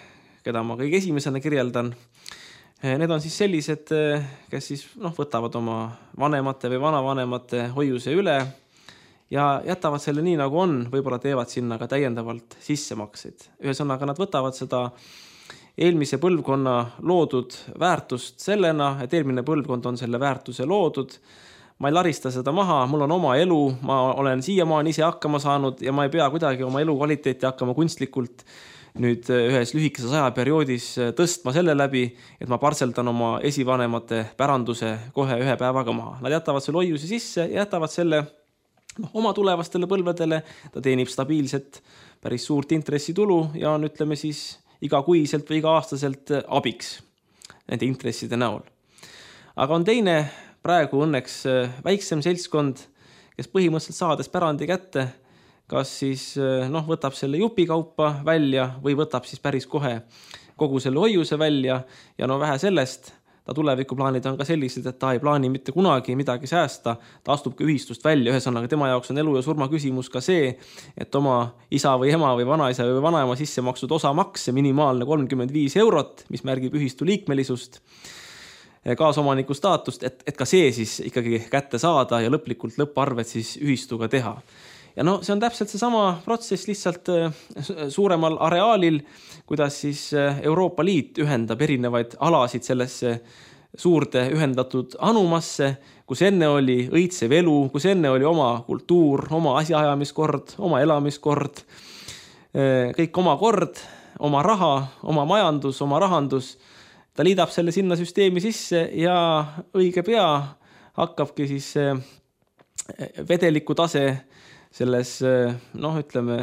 keda ma kõige esimesena kirjeldan. Need on siis sellised, kes siis noh, võtavad oma vanemate või vanavanemate hoiuse üle ja jätavad selle nii, nagu on, võib-olla teevad sinna ka täiendavalt sissemakseid. Ühesõnaga, nad võtavad seda eelmise põlvkonna loodud väärtust sellena, et eelmine põlvkond on selle väärtuse loodud. Ma ei larista seda maha, mul on oma elu, ma olen siiamaani ise hakkama saanud ja ma ei pea kuidagi oma elu kvaliteeti hakkama kunstlikult nüüd ühes lühikeses ajaperioodis tõstma selle läbi, et ma parseldan oma esivanemate päranduse kohe ühe päevaga maha. Nad jätavad selle hoiuse sisse ja jätavad selle no, oma tulevastele põlvedele, ta teenib stabiilset päris suurt intressitulu ja on, ütleme siis, igakuiselt või iga-aastaselt abiks nende intresside näol. Aga on teine praegu õnneks väiksem seltskond, kes põhimõtteliselt saades pärandi kätte, kas siis noh, võtab selle jupikaupa välja või võtab siis päris kohe kogu selle hoiuse välja ja no vähe sellest, ta tulevikuplaanid on ka sellised, et ta ei plaani mitte kunagi midagi säästa, ta astubki ühistust välja, ühesõnaga tema jaoks on elu ja surma küsimus ka see, et oma isa või ema või vanaisa või vanaema sisse maksud osamakse minimaalne kolmkümmend viis eurot, mis märgib ühistu liikmelisust, kaasomaniku staatust, et, et ka see siis ikkagi kätte saada ja lõplikult lõpparved siis ühistuga teha. Ja no see on täpselt seesama protsess lihtsalt suuremal areaalil, kuidas siis Euroopa Liit ühendab erinevaid alasid sellesse suurde ühendatud anumasse, kus enne oli õitsev elu, kus enne oli oma kultuur, oma asjaajamiskord, oma elamiskord, kõik oma kord, oma raha, oma majandus, oma rahandus. Ta liidab selle sinna süsteemi sisse ja õige pea hakkabki siis vedeliku tase selles, noh, ütleme,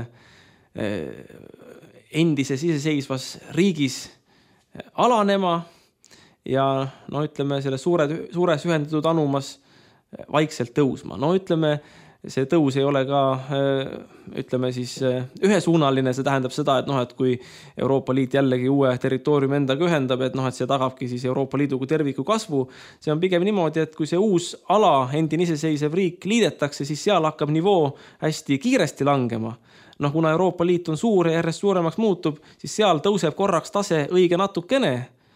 endises iseseisvas riigis alanema ja, no, ütleme, selles suure, suures ühendatud anumas vaikselt tõusma. No, ütleme, see tõus ei ole ka, ütleme siis, ühesuunaline, see tähendab seda, et, noh, et kui Euroopa Liit jällegi uue territooriumi endaga ühendab, et, noh, et see tagabki siis Euroopa Liidu kui terviku kasvu. See on pigem niimoodi, et kui see uus ala, endine iseseisev riik liidetakse, siis seal hakkab nivoo hästi kiiresti langema. Noh, kuna Euroopa Liit on suur ja järjest suuremaks muutub, siis seal tõuseb korraks tase õige natukene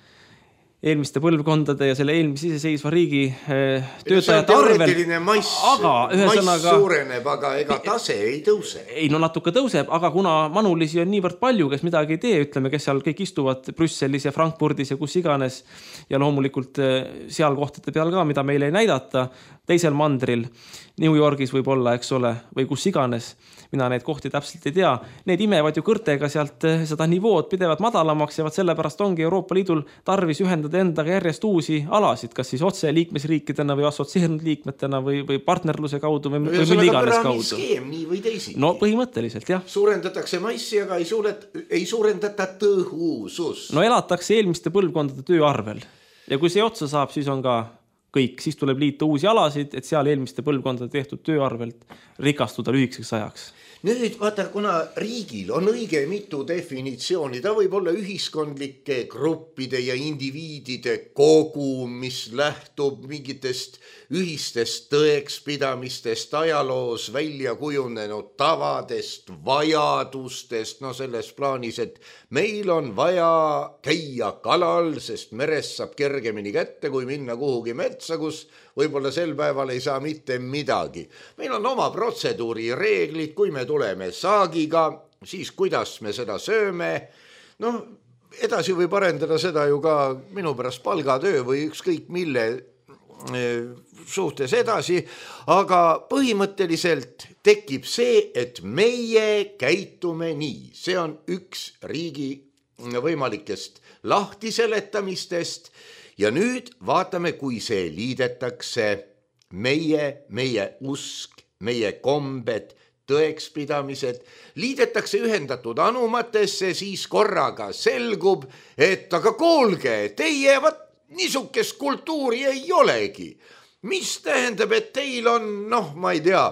eelmiste põlvkondade ja selle eelmise iseseisva riigi töötajate arvel. Mass, aga ühesõnaga mass suureneb, aga ega tase ei tõuse. Ei, no natuke tõuseb, aga kuna manulisi on niivõrd palju, kes midagi ei tee, ütleme, kes seal kõik istuvad Brüsselis ja Frankfurdis ja kus iganes ja loomulikult seal kohtade peal ka, mida meile ei näidata, teisel mandril, New Yorgis võib olla, eks ole, või kus iganes, mina neid kohti täpselt ei tea. Need imevad ju kõrtega sealt seda nivood pidevad madalamaks ja sellepärast ongi Euroopa Liidul tarvis ühendada endaga järjest uusi alasid, kas siis otse liikmesriikidena või assotsieerunud liikmetena või, või partnerluse kaudu või, või mille iganes kaudu. Skeem, nii või teisiti. No põhimõtteliselt, jah. Suurendatakse massi, aga ei, suuret, ei suurendata tõhusus. No elatakse eelmiste põlvkondade töö arvel. Ja kui see otsa saab, siis on ka kõik. Siis tuleb liita uusi alasid, et seal eelmiste põlvkondade tehtud töö arvelt rikastuda lühikeseks ajaks. Nüüd vaata, kuna riigil on õige mitu definitsiooni, ta võib olla ühiskondlike gruppide ja indiviidide kogu, mis lähtub mingitest ühistest tõekspidamistest, ajaloos välja kujunenud tavadest, vajadustest, no selles plaanis, et meil on vaja käia kalal, sest merest saab kergemini kätte, kui minna kuhugi metsa, kus võib-olla sel päeval ei saa mitte midagi. Meil on oma protseduuri reeglid, kui me tuleme saagiga, siis kuidas me seda sööme. No, edasi võib arendada seda ju ka minu pärast palgatöö või ükskõik mille suhtes edasi, aga põhimõtteliselt tekib see, et meie käitume nii. See on üks riigi võimalikest lahtiseletamistest. Ja nüüd vaatame, kui see liidetakse meie, meie usk, meie kombed, tõekspidamised, liidetakse ühendatud anumatesse, siis korraga selgub, et aga kuulge, teie vat niisugust kultuuri ei olegi. Mis tähendab, et teil on, noh, ma ei tea,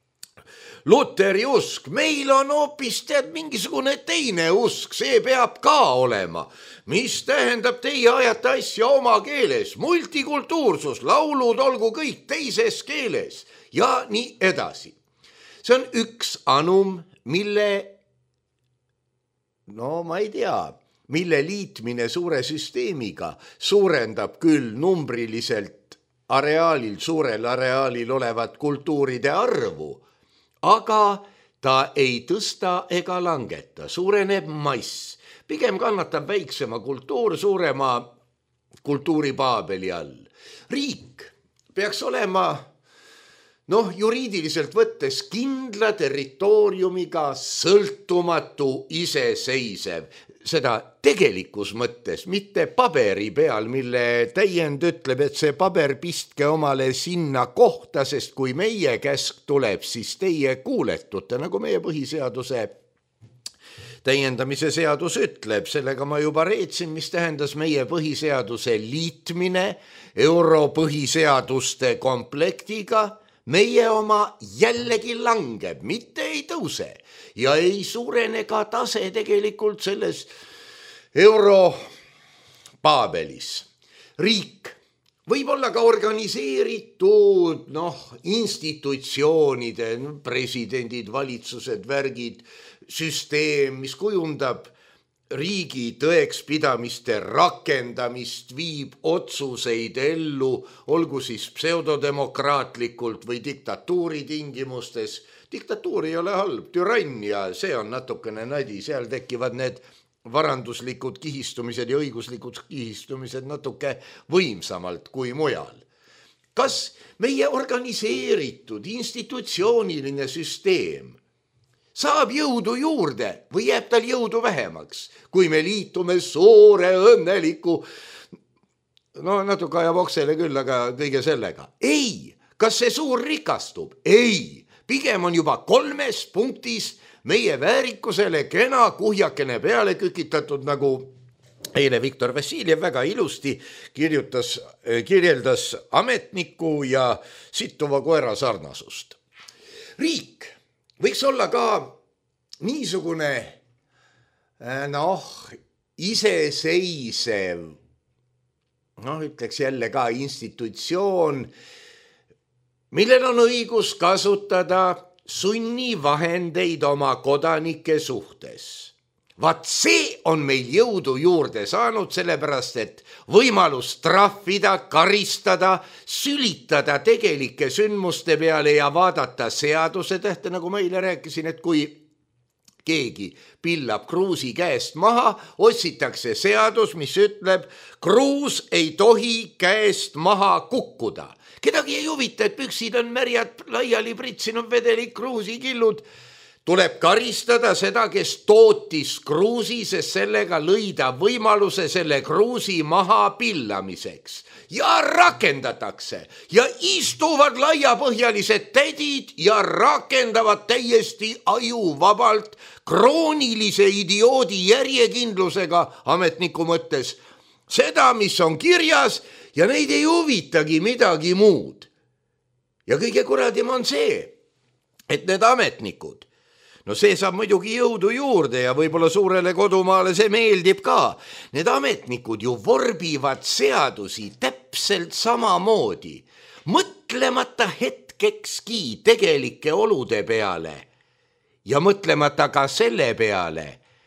Luteri usk, meil on hoopis tead mingisugune teine usk, see peab ka olema. Mis tähendab, teie ajate asja oma keeles, multikultuursus, laulud olgu kõik teises keeles ja nii edasi. See on üks anum, mille, no ma ei tea, mille liitmine suure süsteemiga suurendab küll numbriliselt areaalil, suurel areaalil olevat kultuuride arvu, aga ta ei tõsta ega langeta, suureneb mass. Pigem kannatab väiksema kultuur suurema kultuuripaabeli all. Riik peaks olema noh, juriidiliselt võttes kindla territooriumiga sõltumatu iseseisev, seda tegelikus mõttes, mitte paberi peal, mille täiend ütleb, et see paber pistke omale sinna kohta, sest kui meie käsk tuleb, siis teie kuuletute, nagu meie põhiseaduse täiendamise seadus ütleb. Sellega ma juba reetsin, mis tähendas meie põhiseaduse liitmine europõhiseaduste komplektiga. Meie oma jällegi langeb, mitte ei tõuse ja ei suurene ka tase tegelikult selles europaabelis. Riik võib olla ka organiseeritud noh, institutsioonide, presidendid, valitsused, värgid, süsteem, mis kujundab riigi tõekspidamiste rakendamist, viib otsuseid ellu, olgu siis pseudodemokraatlikult või diktatuuri tingimustes. Diktatuur ei ole halb, türannia, see on natukene nadi, seal tekivad need varanduslikud kihistumised ja õiguslikud kihistumised natuke võimsamalt kui mujal. Kas meie organiseeritud institutsiooniline süsteem saab jõudu juurde või jääb tal jõudu vähemaks, kui me liitume suure õnneliku, no natuke ajab oksele küll, aga kõige sellega. Ei, kas see suur rikastub? Ei, pigem on juba kolmes punktis meie väärikusele kena kuhjakene peale kükitatud, nagu eile Viktor Vassiljev väga ilusti kirjutas, kirjeldas ametniku ja sittuva koera sarnasust. Riik võiks olla ka niisugune noh, iseseisev, noh, ütleks jälle ka institutsioon, millel on õigus kasutada sunnivahendeid oma kodanike suhtes. Vaat see on meil jõudu juurde saanud, sellepärast et võimalus trahvida, karistada, sülitada tegelike sündmuste peale ja vaadata seaduse tähte, nagu ma eile rääkisin, et kui keegi pillab kruusi käest maha, otsitakse seadus, mis ütleb, kruus ei tohi käest maha kukkuda. Kedagi ei huvita, et püksid on märjad, laiali pritsinud vedelik kruusikillud. Tuleb karistada seda, kes tootis kruusi, sest sellega lõida võimaluse selle kruusi maha pillamiseks. Ja rakendatakse ja istuvad laiapõhjalised tädid ja rakendavad täiesti ajuvabalt kroonilise idioodi järjekindlusega ametniku mõttes seda, mis on kirjas ja neid ei huvitagi midagi muud. Ja kõige kuradim on see, et need ametnikud, no see saab muidugi jõudu juurde ja võib-olla suurele kodumaale see meeldib ka. Need ametnikud ju vorbivad seadusi täpselt samamoodi, mõtlemata hetkekski tegelike olude peale ja mõtlemata ka selle peale,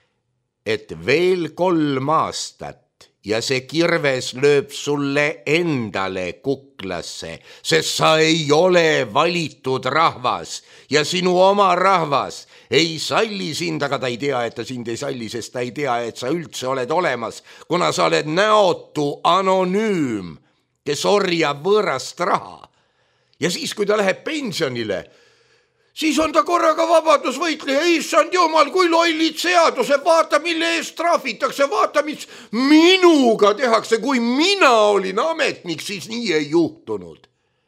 et veel kolm aastat ja see kirves lööb sulle endale kuklasse, sest sa ei ole valitud rahvas ja sinu oma rahvas ei salli sind, aga ta ei tea, et ta sind ei salli, sest ta ei tea, et sa üldse oled olemas, kuna sa oled näotu anonüüm, kes orjab võõrast raha. Ja siis, kui ta läheb pensionile, siis on ta korraga vabadusvõitleja, issand jumal, kui lollid seaduse, vaata, mille eest trahvitakse, vaata, mis minuga tehakse, kui mina olin ametnik, siis nii ei juhtunud.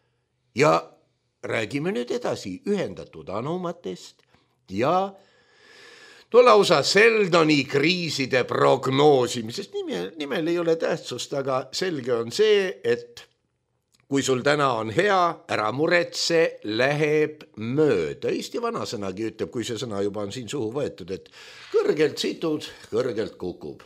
Ja räägime nüüd edasi ühendatud anomatest ja no lausa Seldoni kriiside prognoosimisest. Nimel, nimel ei ole tähtsust, aga selge on see, et kui sul täna on hea, ära muretse, läheb mööda. Eesti vanasõnagi ütleb, kui see sõna juba on siin suhu võetud, et kõrgelt situd, kõrgelt kukub.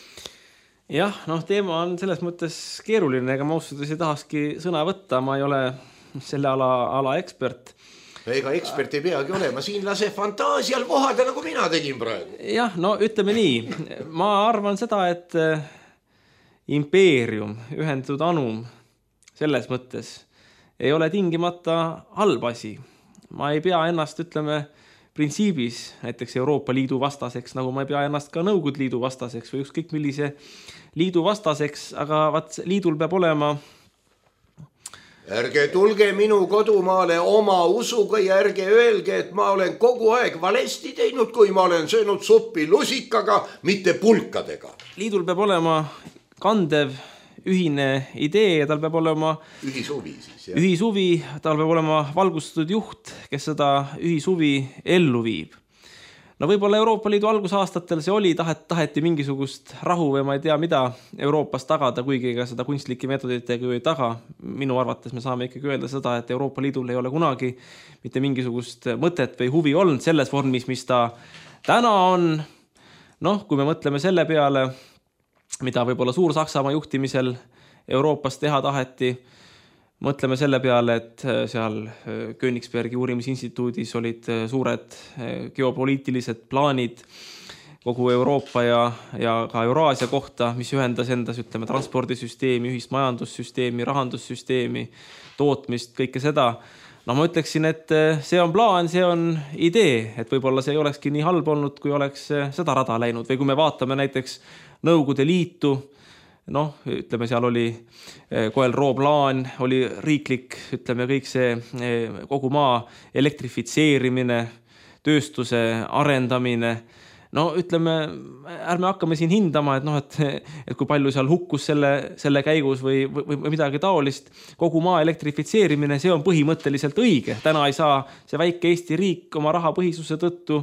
Jah, noh, teema on selles mõttes keeruline, ega ma ausalt ei tahakski sõna võtta, ma ei ole selle ala, ala ekspert. ega ekspert ei peagi olema, siin lase fantaasial vohada, nagu mina tegin praegu. Jah, no ütleme nii, ma arvan seda, et impeerium, ühendatud anum selles mõttes ei ole tingimata halb asi. Ma ei pea ennast, ütleme, printsiibis näiteks Euroopa Liidu vastaseks, nagu ma ei pea ennast ka Nõukogude Liidu vastaseks või ükskõik millise liidu vastaseks, aga vaat liidul peab olema... Ärge tulge minu kodumaale oma usuga ja ärge öelge, et ma olen kogu aeg valesti teinud, kui ma olen söönud suppi lusikaga, mitte pulkadega. Liidul peab olema kandev ühine idee ja tal peab olema ühisuvi siis, jah. Ühisuvi, tal peab olema valgustatud juht, kes seda ühisuvi ellu viib. No võib-olla Euroopa Liidu algusaastatel see oli, tahet, taheti mingisugust rahu või ma ei tea mida Euroopas tagada, kuigi ega seda kunstlike meetoditega ei taga. Minu arvates me saame ikkagi öelda seda, et Euroopa Liidul ei ole kunagi mitte mingisugust mõtet või huvi olnud selles vormis, mis ta täna on. Noh, kui me mõtleme selle peale, mida võib-olla Suur-Saksamaa juhtimisel Euroopas teha taheti. Mõtleme selle peale, et seal Königsbergi uurimisinstituudis olid suured geopoliitilised plaanid kogu Euroopa ja, ja ka Euraasia kohta, mis ühendas endas, ütleme, transpordisüsteemi, ühist majandussüsteemi, rahandussüsteemi, tootmist, kõike seda. No ma ütleksin, et see on plaan, see on idee, et võib-olla see ei olekski nii halb olnud, kui oleks seda rada läinud. Või kui me vaatame näiteks Nõukogude Liitu, noh, ütleme, seal oli Koel-Roo plaan, oli riiklik, ütleme, kõik see kogu maa elektrifitseerimine, tööstuse arendamine. No ütleme, ärme hakkame siin hindama, et, noh, et, et kui palju seal hukkus selle, selle käigus või, või, või midagi taolist. Kogu maa elektrifitseerimine, see on põhimõtteliselt õige. Täna ei saa see väike Eesti riik oma raha põhisuse tõttu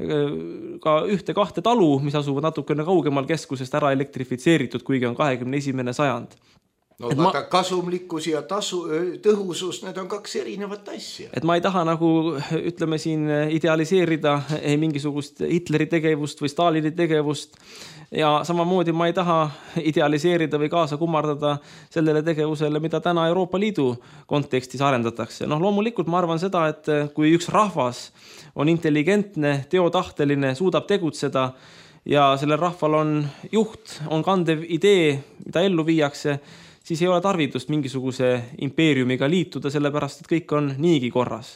ka ühte kahte talu, mis asuvad natukene kaugemal keskusest ära elektrifitseeritud, kuigi on kahekümne esimene sajand. No vaata, ma, kasumlikkus ja tasu, tõhusus, need on kaks erinevat asja. Et ma ei taha nagu, ütleme siin, idealiseerida ei mingisugust Hitleri tegevust või Stalini tegevust ja samamoodi ma ei taha idealiseerida või kaasa kummardada sellele tegevusele, mida täna Euroopa Liidu kontekstis arendatakse. Noh, loomulikult ma arvan seda, et kui üks rahvas on intelligentne, teotahteline, suudab tegutseda ja sellel rahval on juht, on kandev idee, mida ellu viiakse, siis ei ole tarvidust mingisuguse impeeriumiga liituda, sellepärast, et kõik on niigi korras.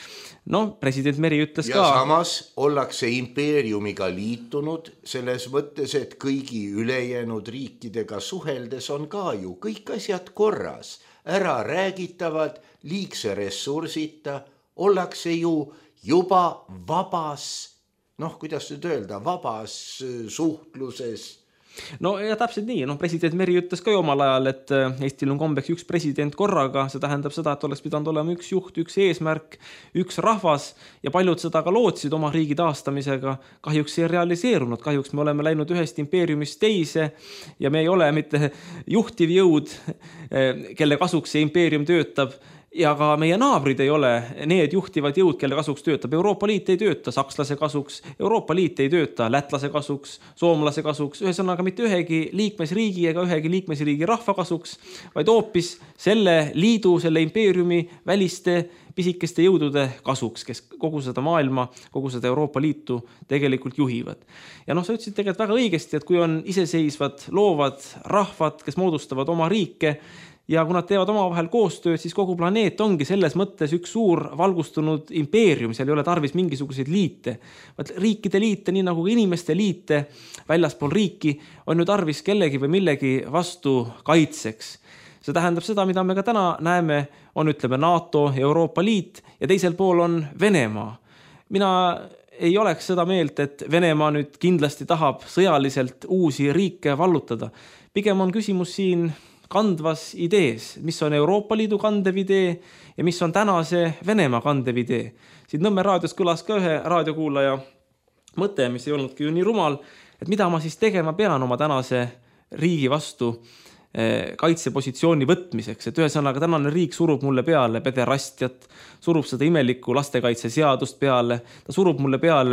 No, president Meri ütles ja ka... Ja samas ollakse impeeriumiga liitunud selles mõttes, et kõigi ülejäänud riikidega suheldes on ka ju kõik asjad korras. Ära räägitavad, liigse ressursita, ollakse ju juba vabas, noh, kuidas nüüd öelda, vabas suhtluses. No ja täpselt nii, noh, president Meri ütles ka ju omal ajal, et Eestil on kombeks üks president korraga, see tähendab seda, et oleks pidanud olema üks juht, üks eesmärk, üks rahvas ja paljud seda ka lootsid oma riigi taastamisega. Kahjuks ei realiseerunud, kahjuks me oleme läinud ühest impeeriumist teise ja me ei ole mitte juhtiv jõud, kelle kasuks see impeerium töötab, ja ka meie naabrid ei ole need juhtivad jõud, kelle kasuks töötab. Euroopa Liit ei tööta sakslase kasuks, Euroopa Liit ei tööta lätlase kasuks, soomlase kasuks, ühesõnaga mitte ühegi liikmesriigi ega ühegi liikmesriigi rahva kasuks, vaid hoopis selle liidu, selle impeeriumi väliste pisikeste jõudude kasuks, kes kogu seda maailma, kogu seda Euroopa Liitu tegelikult juhivad. Ja noh, sa ütlesid tegelikult väga õigesti, et kui on iseseisvad, loovad rahvad, kes moodustavad oma riike, ja kui nad teevad oma vahel koostööd, siis kogu planeet ongi selles mõttes üks suur valgustunud impeerium, seal ei ole tarvis mingisuguseid liite. Riikide liite, nii nagu inimeste liite väljaspool riiki, on ju tarvis kellegi või millegi vastu kaitseks. See tähendab seda, mida me ka täna näeme, on ütleme NATO, Euroopa Liit ja teisel pool on Venemaa. Mina ei oleks seda meelt, et Venemaa nüüd kindlasti tahab sõjaliselt uusi riike vallutada. Pigem on küsimus siin kandvas idees, mis on Euroopa Liidu kandev idee ja mis on tänase Venemaa kandev idee. Siin Nõmme raadios kõlas ka ühe raadiokuulaja mõte, mis ei olnudki ju nii rumal, et mida ma siis tegema pean oma tänase riigi vastu kaitsepositsiooni võtmiseks, et ühesõnaga tänane riik surub mulle peale pederastiat, surub seda imelikku lastekaitseseadust peale, ta surub mulle peale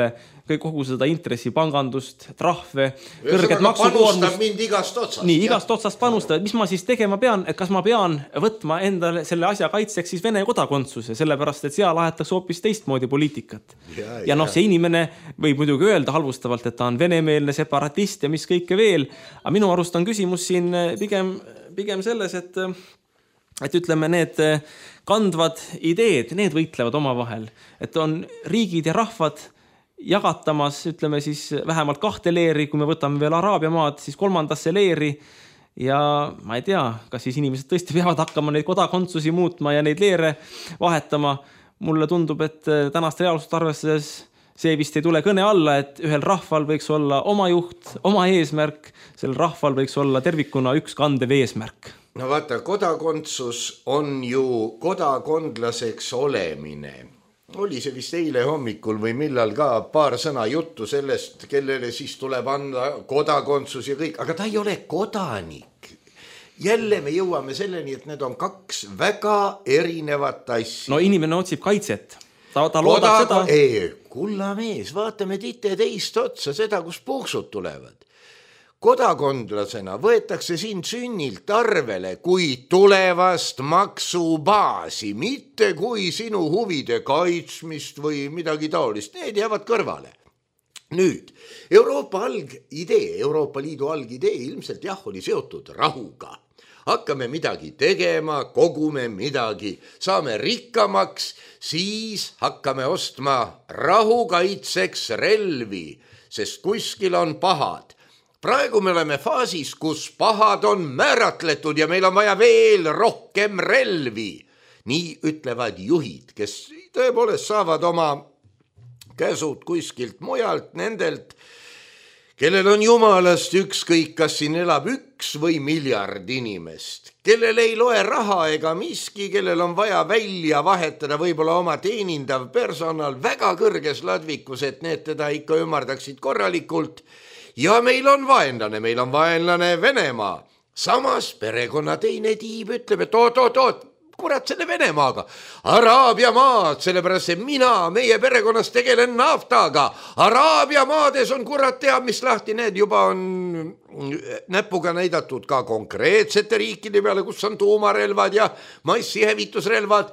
kogu seda intressipangandust, trahve, kõrget maksukoormust. Panustab mind igast otsast. Nii, igast otsast panustab, et mis ma siis tegema pean, et kas ma pean võtma endale selle asja kaitseks siis Vene kodakondsuse, sellepärast, et seal ahetakse hoopis teistmoodi poliitikat. Ja, ja noh, see inimene võib muidugi öelda halvustavalt, et ta on venemeelne separatist ja mis kõike veel, aga minu arust on küsimus siin pigem, pigem selles, et et ütleme, need kandvad ideed, need võitlevad oma vahel, et on riigid ja rahvad jagatamas, ütleme siis vähemalt kahte leeri, kui me võtame veel Araabia maad, siis kolmandasse leeri ja ma ei tea, kas siis inimesed tõesti peavad hakkama neid kodakondsusi muutma ja neid leere vahetama. Mulle tundub, et tänast reaalsust arvestades see vist ei tule kõne alla, et ühel rahval võiks olla oma juht, oma eesmärk, sel rahval võiks olla tervikuna üks kandev eesmärk. No vaata, kodakondsus on ju kodakondlaseks olemine. Oli see vist eile hommikul või millal ka paar sõna juttu sellest, kellele siis tuleb anda kodakondsus ja kõik, aga ta ei ole kodanik. Jälle me jõuame selleni, et need on kaks väga erinevat asja. No inimene otsib kaitset. Ta, ta loodab Kodaga... seda. Ei, kulla mees, vaatame tite teist otsa seda, kus puuksud tulevad. Kodakondlasena võetakse siin sünnilt arvele kui tulevast maksubaasi, mitte kui sinu huvide kaitsmist või midagi taolist. Need jäävad kõrvale. Nüüd, Euroopa algidee, Euroopa Liidu algidee ilmselt jah oli seotud rahuga. Hakkame midagi tegema, kogume midagi, saame rikkamaks, siis hakkame ostma rahukaitseks relvi, sest kuskil on pahad. Praegu me oleme faasis, kus pahad on määratletud ja meil on vaja veel rohkem relvi. Nii ütlevad juhid, kes tõepoolest saavad oma käsud kuskilt mujalt nendelt, kellel on jumalast ükskõik, kas siin elab üks või miljard inimest, kellel ei loe raha ega miski, kellel on vaja välja vahetada võib-olla oma teenindav personal väga kõrges ladvikus, et need teda ikka ümardaksid korralikult. Ja meil on vaenlane, meil on vaenlane Venemaa. Samas perekonna teine tiib ütleb, et oot, oot, oot, kurat selle Venemaaga. Araabia maad, sellepärast see mina, meie perekonnas tegelen naftaga. Araabia maades on kurat teab, mis lahti, need juba on näpuga näidatud ka konkreetsete riikide peale, kus on tuumarelvad ja massihävitusrelvad.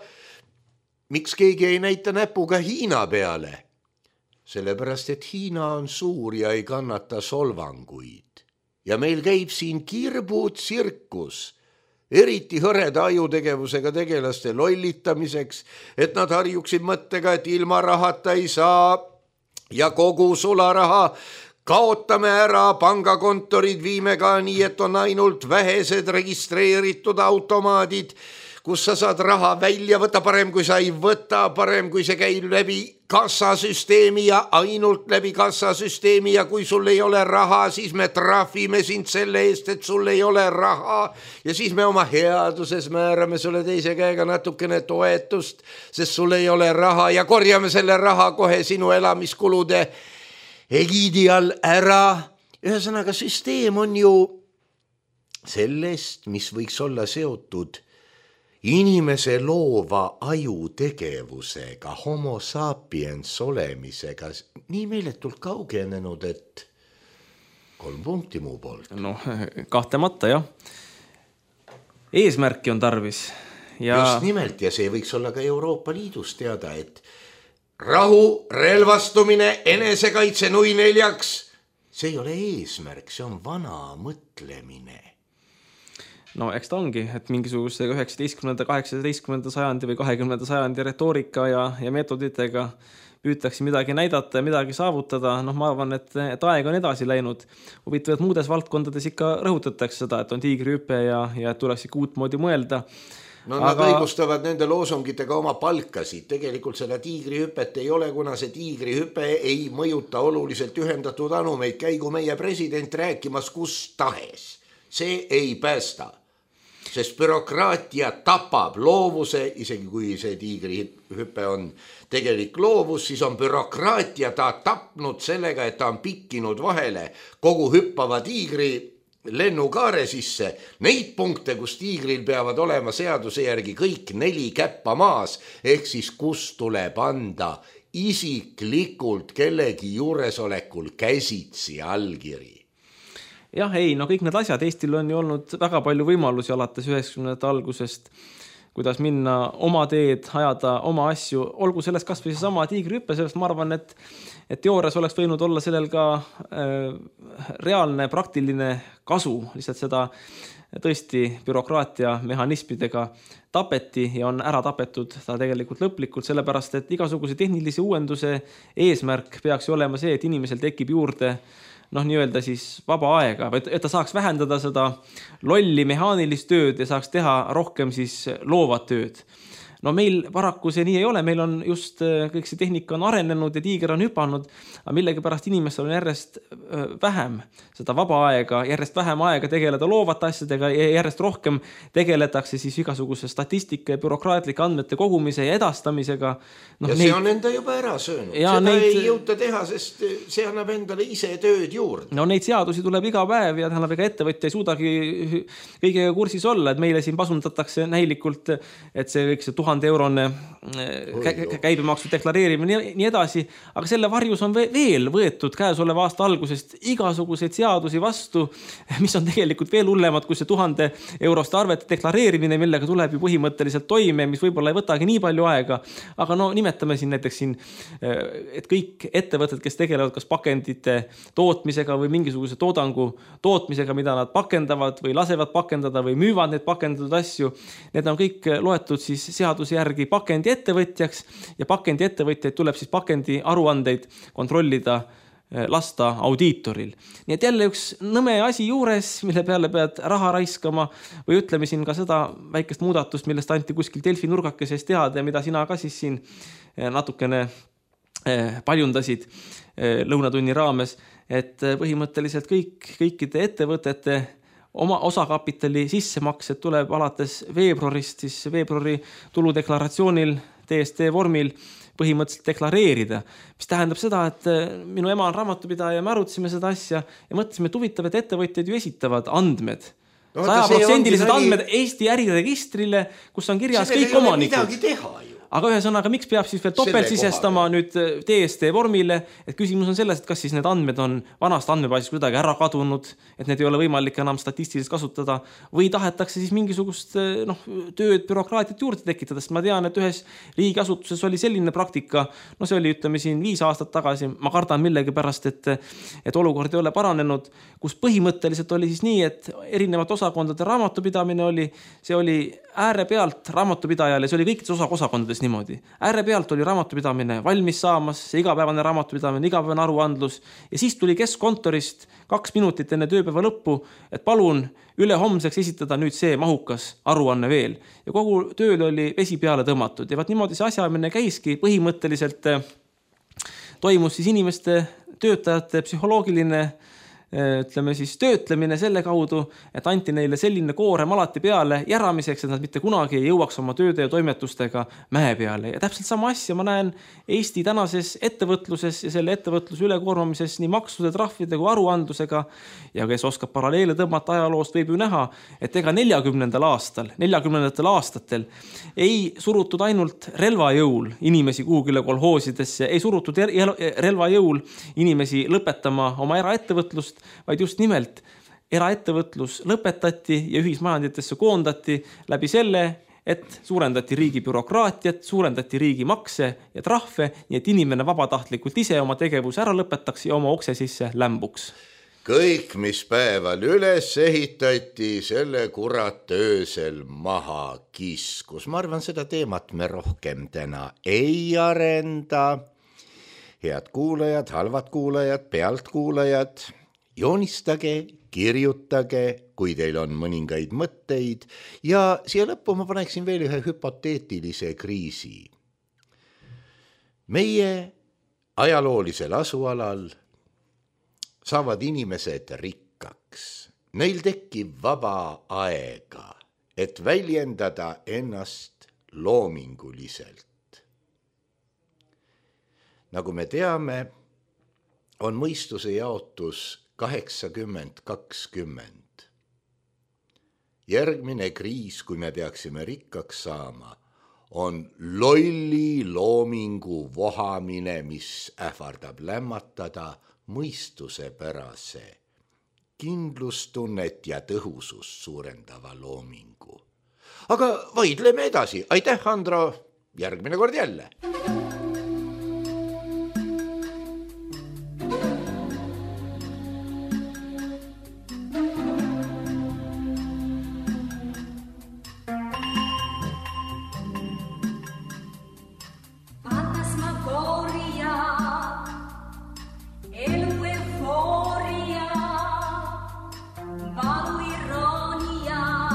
Miks keegi ei näita näpuga Hiina peale? Sellepärast, et Hiina on suur ja ei kannata solvanguid. Ja meil käib siin kirbud tsirkus, eriti hõreda ajutegevusega tegelaste lollitamiseks, et nad harjuksid mõttega, et ilma rahata ei saa ja kogu sularaha kaotame ära, pangakontorid viime ka nii, et on ainult vähesed registreeritud automaadid, kus sa saad raha välja võtta, parem kui sa ei võta, parem kui see käib läbi kassasüsteemi ja ainult läbi kassasüsteemi ja kui sul ei ole raha, siis me trahvime sind selle eest, et sul ei ole raha ja siis me oma headuses määrame sulle teise käega natukene toetust, sest sul ei ole raha ja korjame selle raha kohe sinu elamiskulude egiidi all ära. Ühesõnaga, süsteem on ju sellest, mis võiks olla seotud inimese loova ajutegevusega, homo sapiens olemisega, nii meeletult kaugenenud, et kolm punkti muu poolt. No kahtlemata jah. Eesmärki on tarvis. Ja... Just nimelt ja see võiks olla ka Euroopa Liidus teada, et rahu, relvastumine, enesekaitse nui neljaks, see ei ole eesmärk, see on vana mõtlemine. No eks ta ongi, et mingisuguse üheksateistkümnenda, kaheksateistkümnenda sajandi või kahekümnenda sajandi retoorika ja, ja meetoditega püütakse midagi näidata ja midagi saavutada. Noh, ma arvan, et, et aeg on edasi läinud. Huvitav, et muudes valdkondades ikka rõhutatakse seda, et on tiigrihüpe ja, ja et tuleks ikka uutmoodi mõelda. No nad Aga... õigustavad nende loosungitega oma palkasid. Tegelikult seda tiigrihüpet ei ole, kuna see tiigrihüpe ei mõjuta oluliselt ühendatud anumeid. Käigu meie president rääkimas kus tahes. See ei päästa. Sest bürokraatia tapab loovuse, isegi kui see tiigrihüpe on tegelik loovus, siis on bürokraatia ta tapnud sellega, et ta on pikkinud vahele kogu hüppava tiigri lennukaare sisse. Neid punkte, kus tiigril peavad olema seaduse järgi kõik neli käppa maas, ehk siis kus tuleb anda isiklikult kellegi juuresolekul käsitsi allkiri. Jah, ei, no kõik need asjad, Eestil on ju olnud väga palju võimalusi alates üheksakümnendate algusest, kuidas minna oma teed, ajada oma asju, olgu selles kas või see sama tiigrihüppe, sellest ma arvan, et, et teoorias oleks võinud olla sellel ka äh, reaalne praktiline kasu, lihtsalt seda tõesti bürokraatia mehhanismidega tapeti ja on ära tapetud ta tegelikult lõplikult, sellepärast et igasuguse tehnilise uuenduse eesmärk peaks ju olema see, et inimesel tekib juurde noh, nii-öelda siis vaba aega, et ta saaks vähendada seda lolli mehaanilist tööd ja saaks teha rohkem siis loovat tööd. No meil paraku see nii ei ole, meil on just kõik see tehnika on arenenud ja tiiger on hüpanud, aga millegi pärast inimestel on järjest vähem seda vaba aega, järjest vähem aega tegeleda loovate asjadega ja järjest rohkem tegeletakse siis igasuguse statistika ja bürokraatlike andmete kogumise ja edastamisega. No, ja neid... see on enda juba ära söönud. Ja seda neid... ei jõuta teha, sest see annab endale ise tööd juurde. No neid seadusi tuleb iga päev ja tähendab, ega ettevõtja ei suudagi kõigega kursis olla, et meile siin pasundatakse näilikult, et see kõik see tuhande eurone käibemaksu deklareerimine ja nii edasi, aga selle varjus on veel võetud käesoleva aasta algusest igasuguseid seadusi vastu, mis on tegelikult veel hullemad kui see tuhande euroste arvete deklareerimine, millega tuleb ju põhimõtteliselt toime, mis võib-olla ei võtagi nii palju aega, aga no nimetame siin näiteks siin, et kõik ettevõtted, kes tegelevad kas pakendite tootmisega või mingisuguse toodangu tootmisega, mida nad pakendavad või lasevad pakendada või müüvad need pakendatud asju, need on kõik loetud siis seadus järgi pakendi ettevõtjaks ja pakendi ettevõtjaid tuleb siis pakendi aruandeid kontrollida lasta audiitoril. Nii et jälle üks nõme asi juures, mille peale pead raha raiskama või ütleme siin ka seda väikest muudatust, millest anti kuskil Delfi nurgakeses teada ja mida sina ka siis siin natukene paljundasid lõunatunni raames, et põhimõtteliselt kõik, kõikide ettevõtete oma osakapitali sissemaksed tuleb alates veebruarist, siis veebruari tuludeklaratsioonil D S T vormil põhimõtteliselt deklareerida, mis tähendab seda, et minu ema on raamatupidaja ja me arutasime seda asja ja mõtlesime, et huvitav, et ettevõtjad ju esitavad andmed. sajaprotsendilised andmed Eesti äriregistrile, kus on kirjas kõik omanikud. Aga ühesõnaga, miks peab siis veel topelt sisestama nüüd D S T vormile, et küsimus on selles, et kas siis need andmed on vanast andmebaasis kuidagi ära kadunud, et need ei ole võimalik enam statistiliselt kasutada, või tahetakse siis mingisugust noh, tööd, bürokraatiat juurde tekitada, sest ma tean, et ühes riigiasutuses oli selline praktika, no see oli, ütleme siin viis aastat tagasi, ma kardan millegi pärast, et, et olukord ei ole paranenud, kus põhimõtteliselt oli siis nii, et erinevat osakondade raamatupidamine oli, see oli ääre pealt raamatupidajal ja see oli kõikides osa osakondades niimoodi. Ääre pealt oli raamatupidamine valmis saamas, see igapäevane raamatupidamine, igapäevane aruandlus ja siis tuli keskkontorist kaks minutit enne tööpäeva lõppu, et palun üle homseks esitada nüüd see mahukas aruanne veel. Ja kogu tööl oli vesi peale tõmmatud ja vaat niimoodi see asjaamine käiski põhimõtteliselt toimus siis inimeste töötajate psühholoogiline ütleme siis töötlemine selle kaudu, et anti neile selline koorem alati peale järamiseks, et nad mitte kunagi ei jõuaks oma tööde ja toimetustega mäe peale. Ja täpselt sama asja ma näen Eesti tänases ettevõtluses ja selle ettevõtluse ülekoormamises nii maksude, trahvide kui aruandlusega ja kes oskab paralleele tõmmata ajaloost, võib ju näha, et ega neljakümnendal aastal, neljakümnendatel aastatel ei surutud ainult relvajõul inimesi kuhugile kolhoosidesse, ei surutud relvajõul inimesi lõpetama oma eraettevõtlust, vaid just nimelt eraettevõtlus lõpetati ja ühismajanditesse koondati läbi selle, et suurendati riigi bürokraatiat, suurendati riigi makse ja trahve, nii et inimene vabatahtlikult ise oma tegevuse ära lõpetaks ja oma okse sisse lämbuks. Kõik, mis päeval üles ehitati, selle kurat öösel maha kiskus. Ma arvan, seda teemat me rohkem täna ei arenda. Head kuulajad, halvad kuulajad, pealtkuulajad, joonistage, kirjutage, kui teil on mõningaid mõtteid ja siia lõppu ma paneksin veel ühe hüpoteetilise kriisi. Meie ajaloolisel asualal saavad inimesed rikkaks. Neil tekib vaba aega, et väljendada ennast loominguliselt. Nagu me teame, on mõistuse jaotus kaheksakümmend kakskümmend. Järgmine kriis, kui me peaksime rikkaks saama, on lolli loomingu vohamine, mis ähvardab lämmatada mõistuse pärase, kindlustunnet ja tõhusust suurendava loomingu. Aga vaidleme edasi. Aitäh, Andro! Järgmine kord jälle!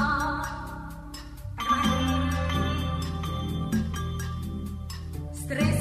Stre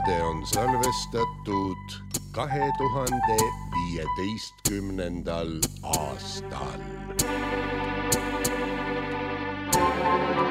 saade on salvestatud kahe tuhande viieteistkümnendal aastal.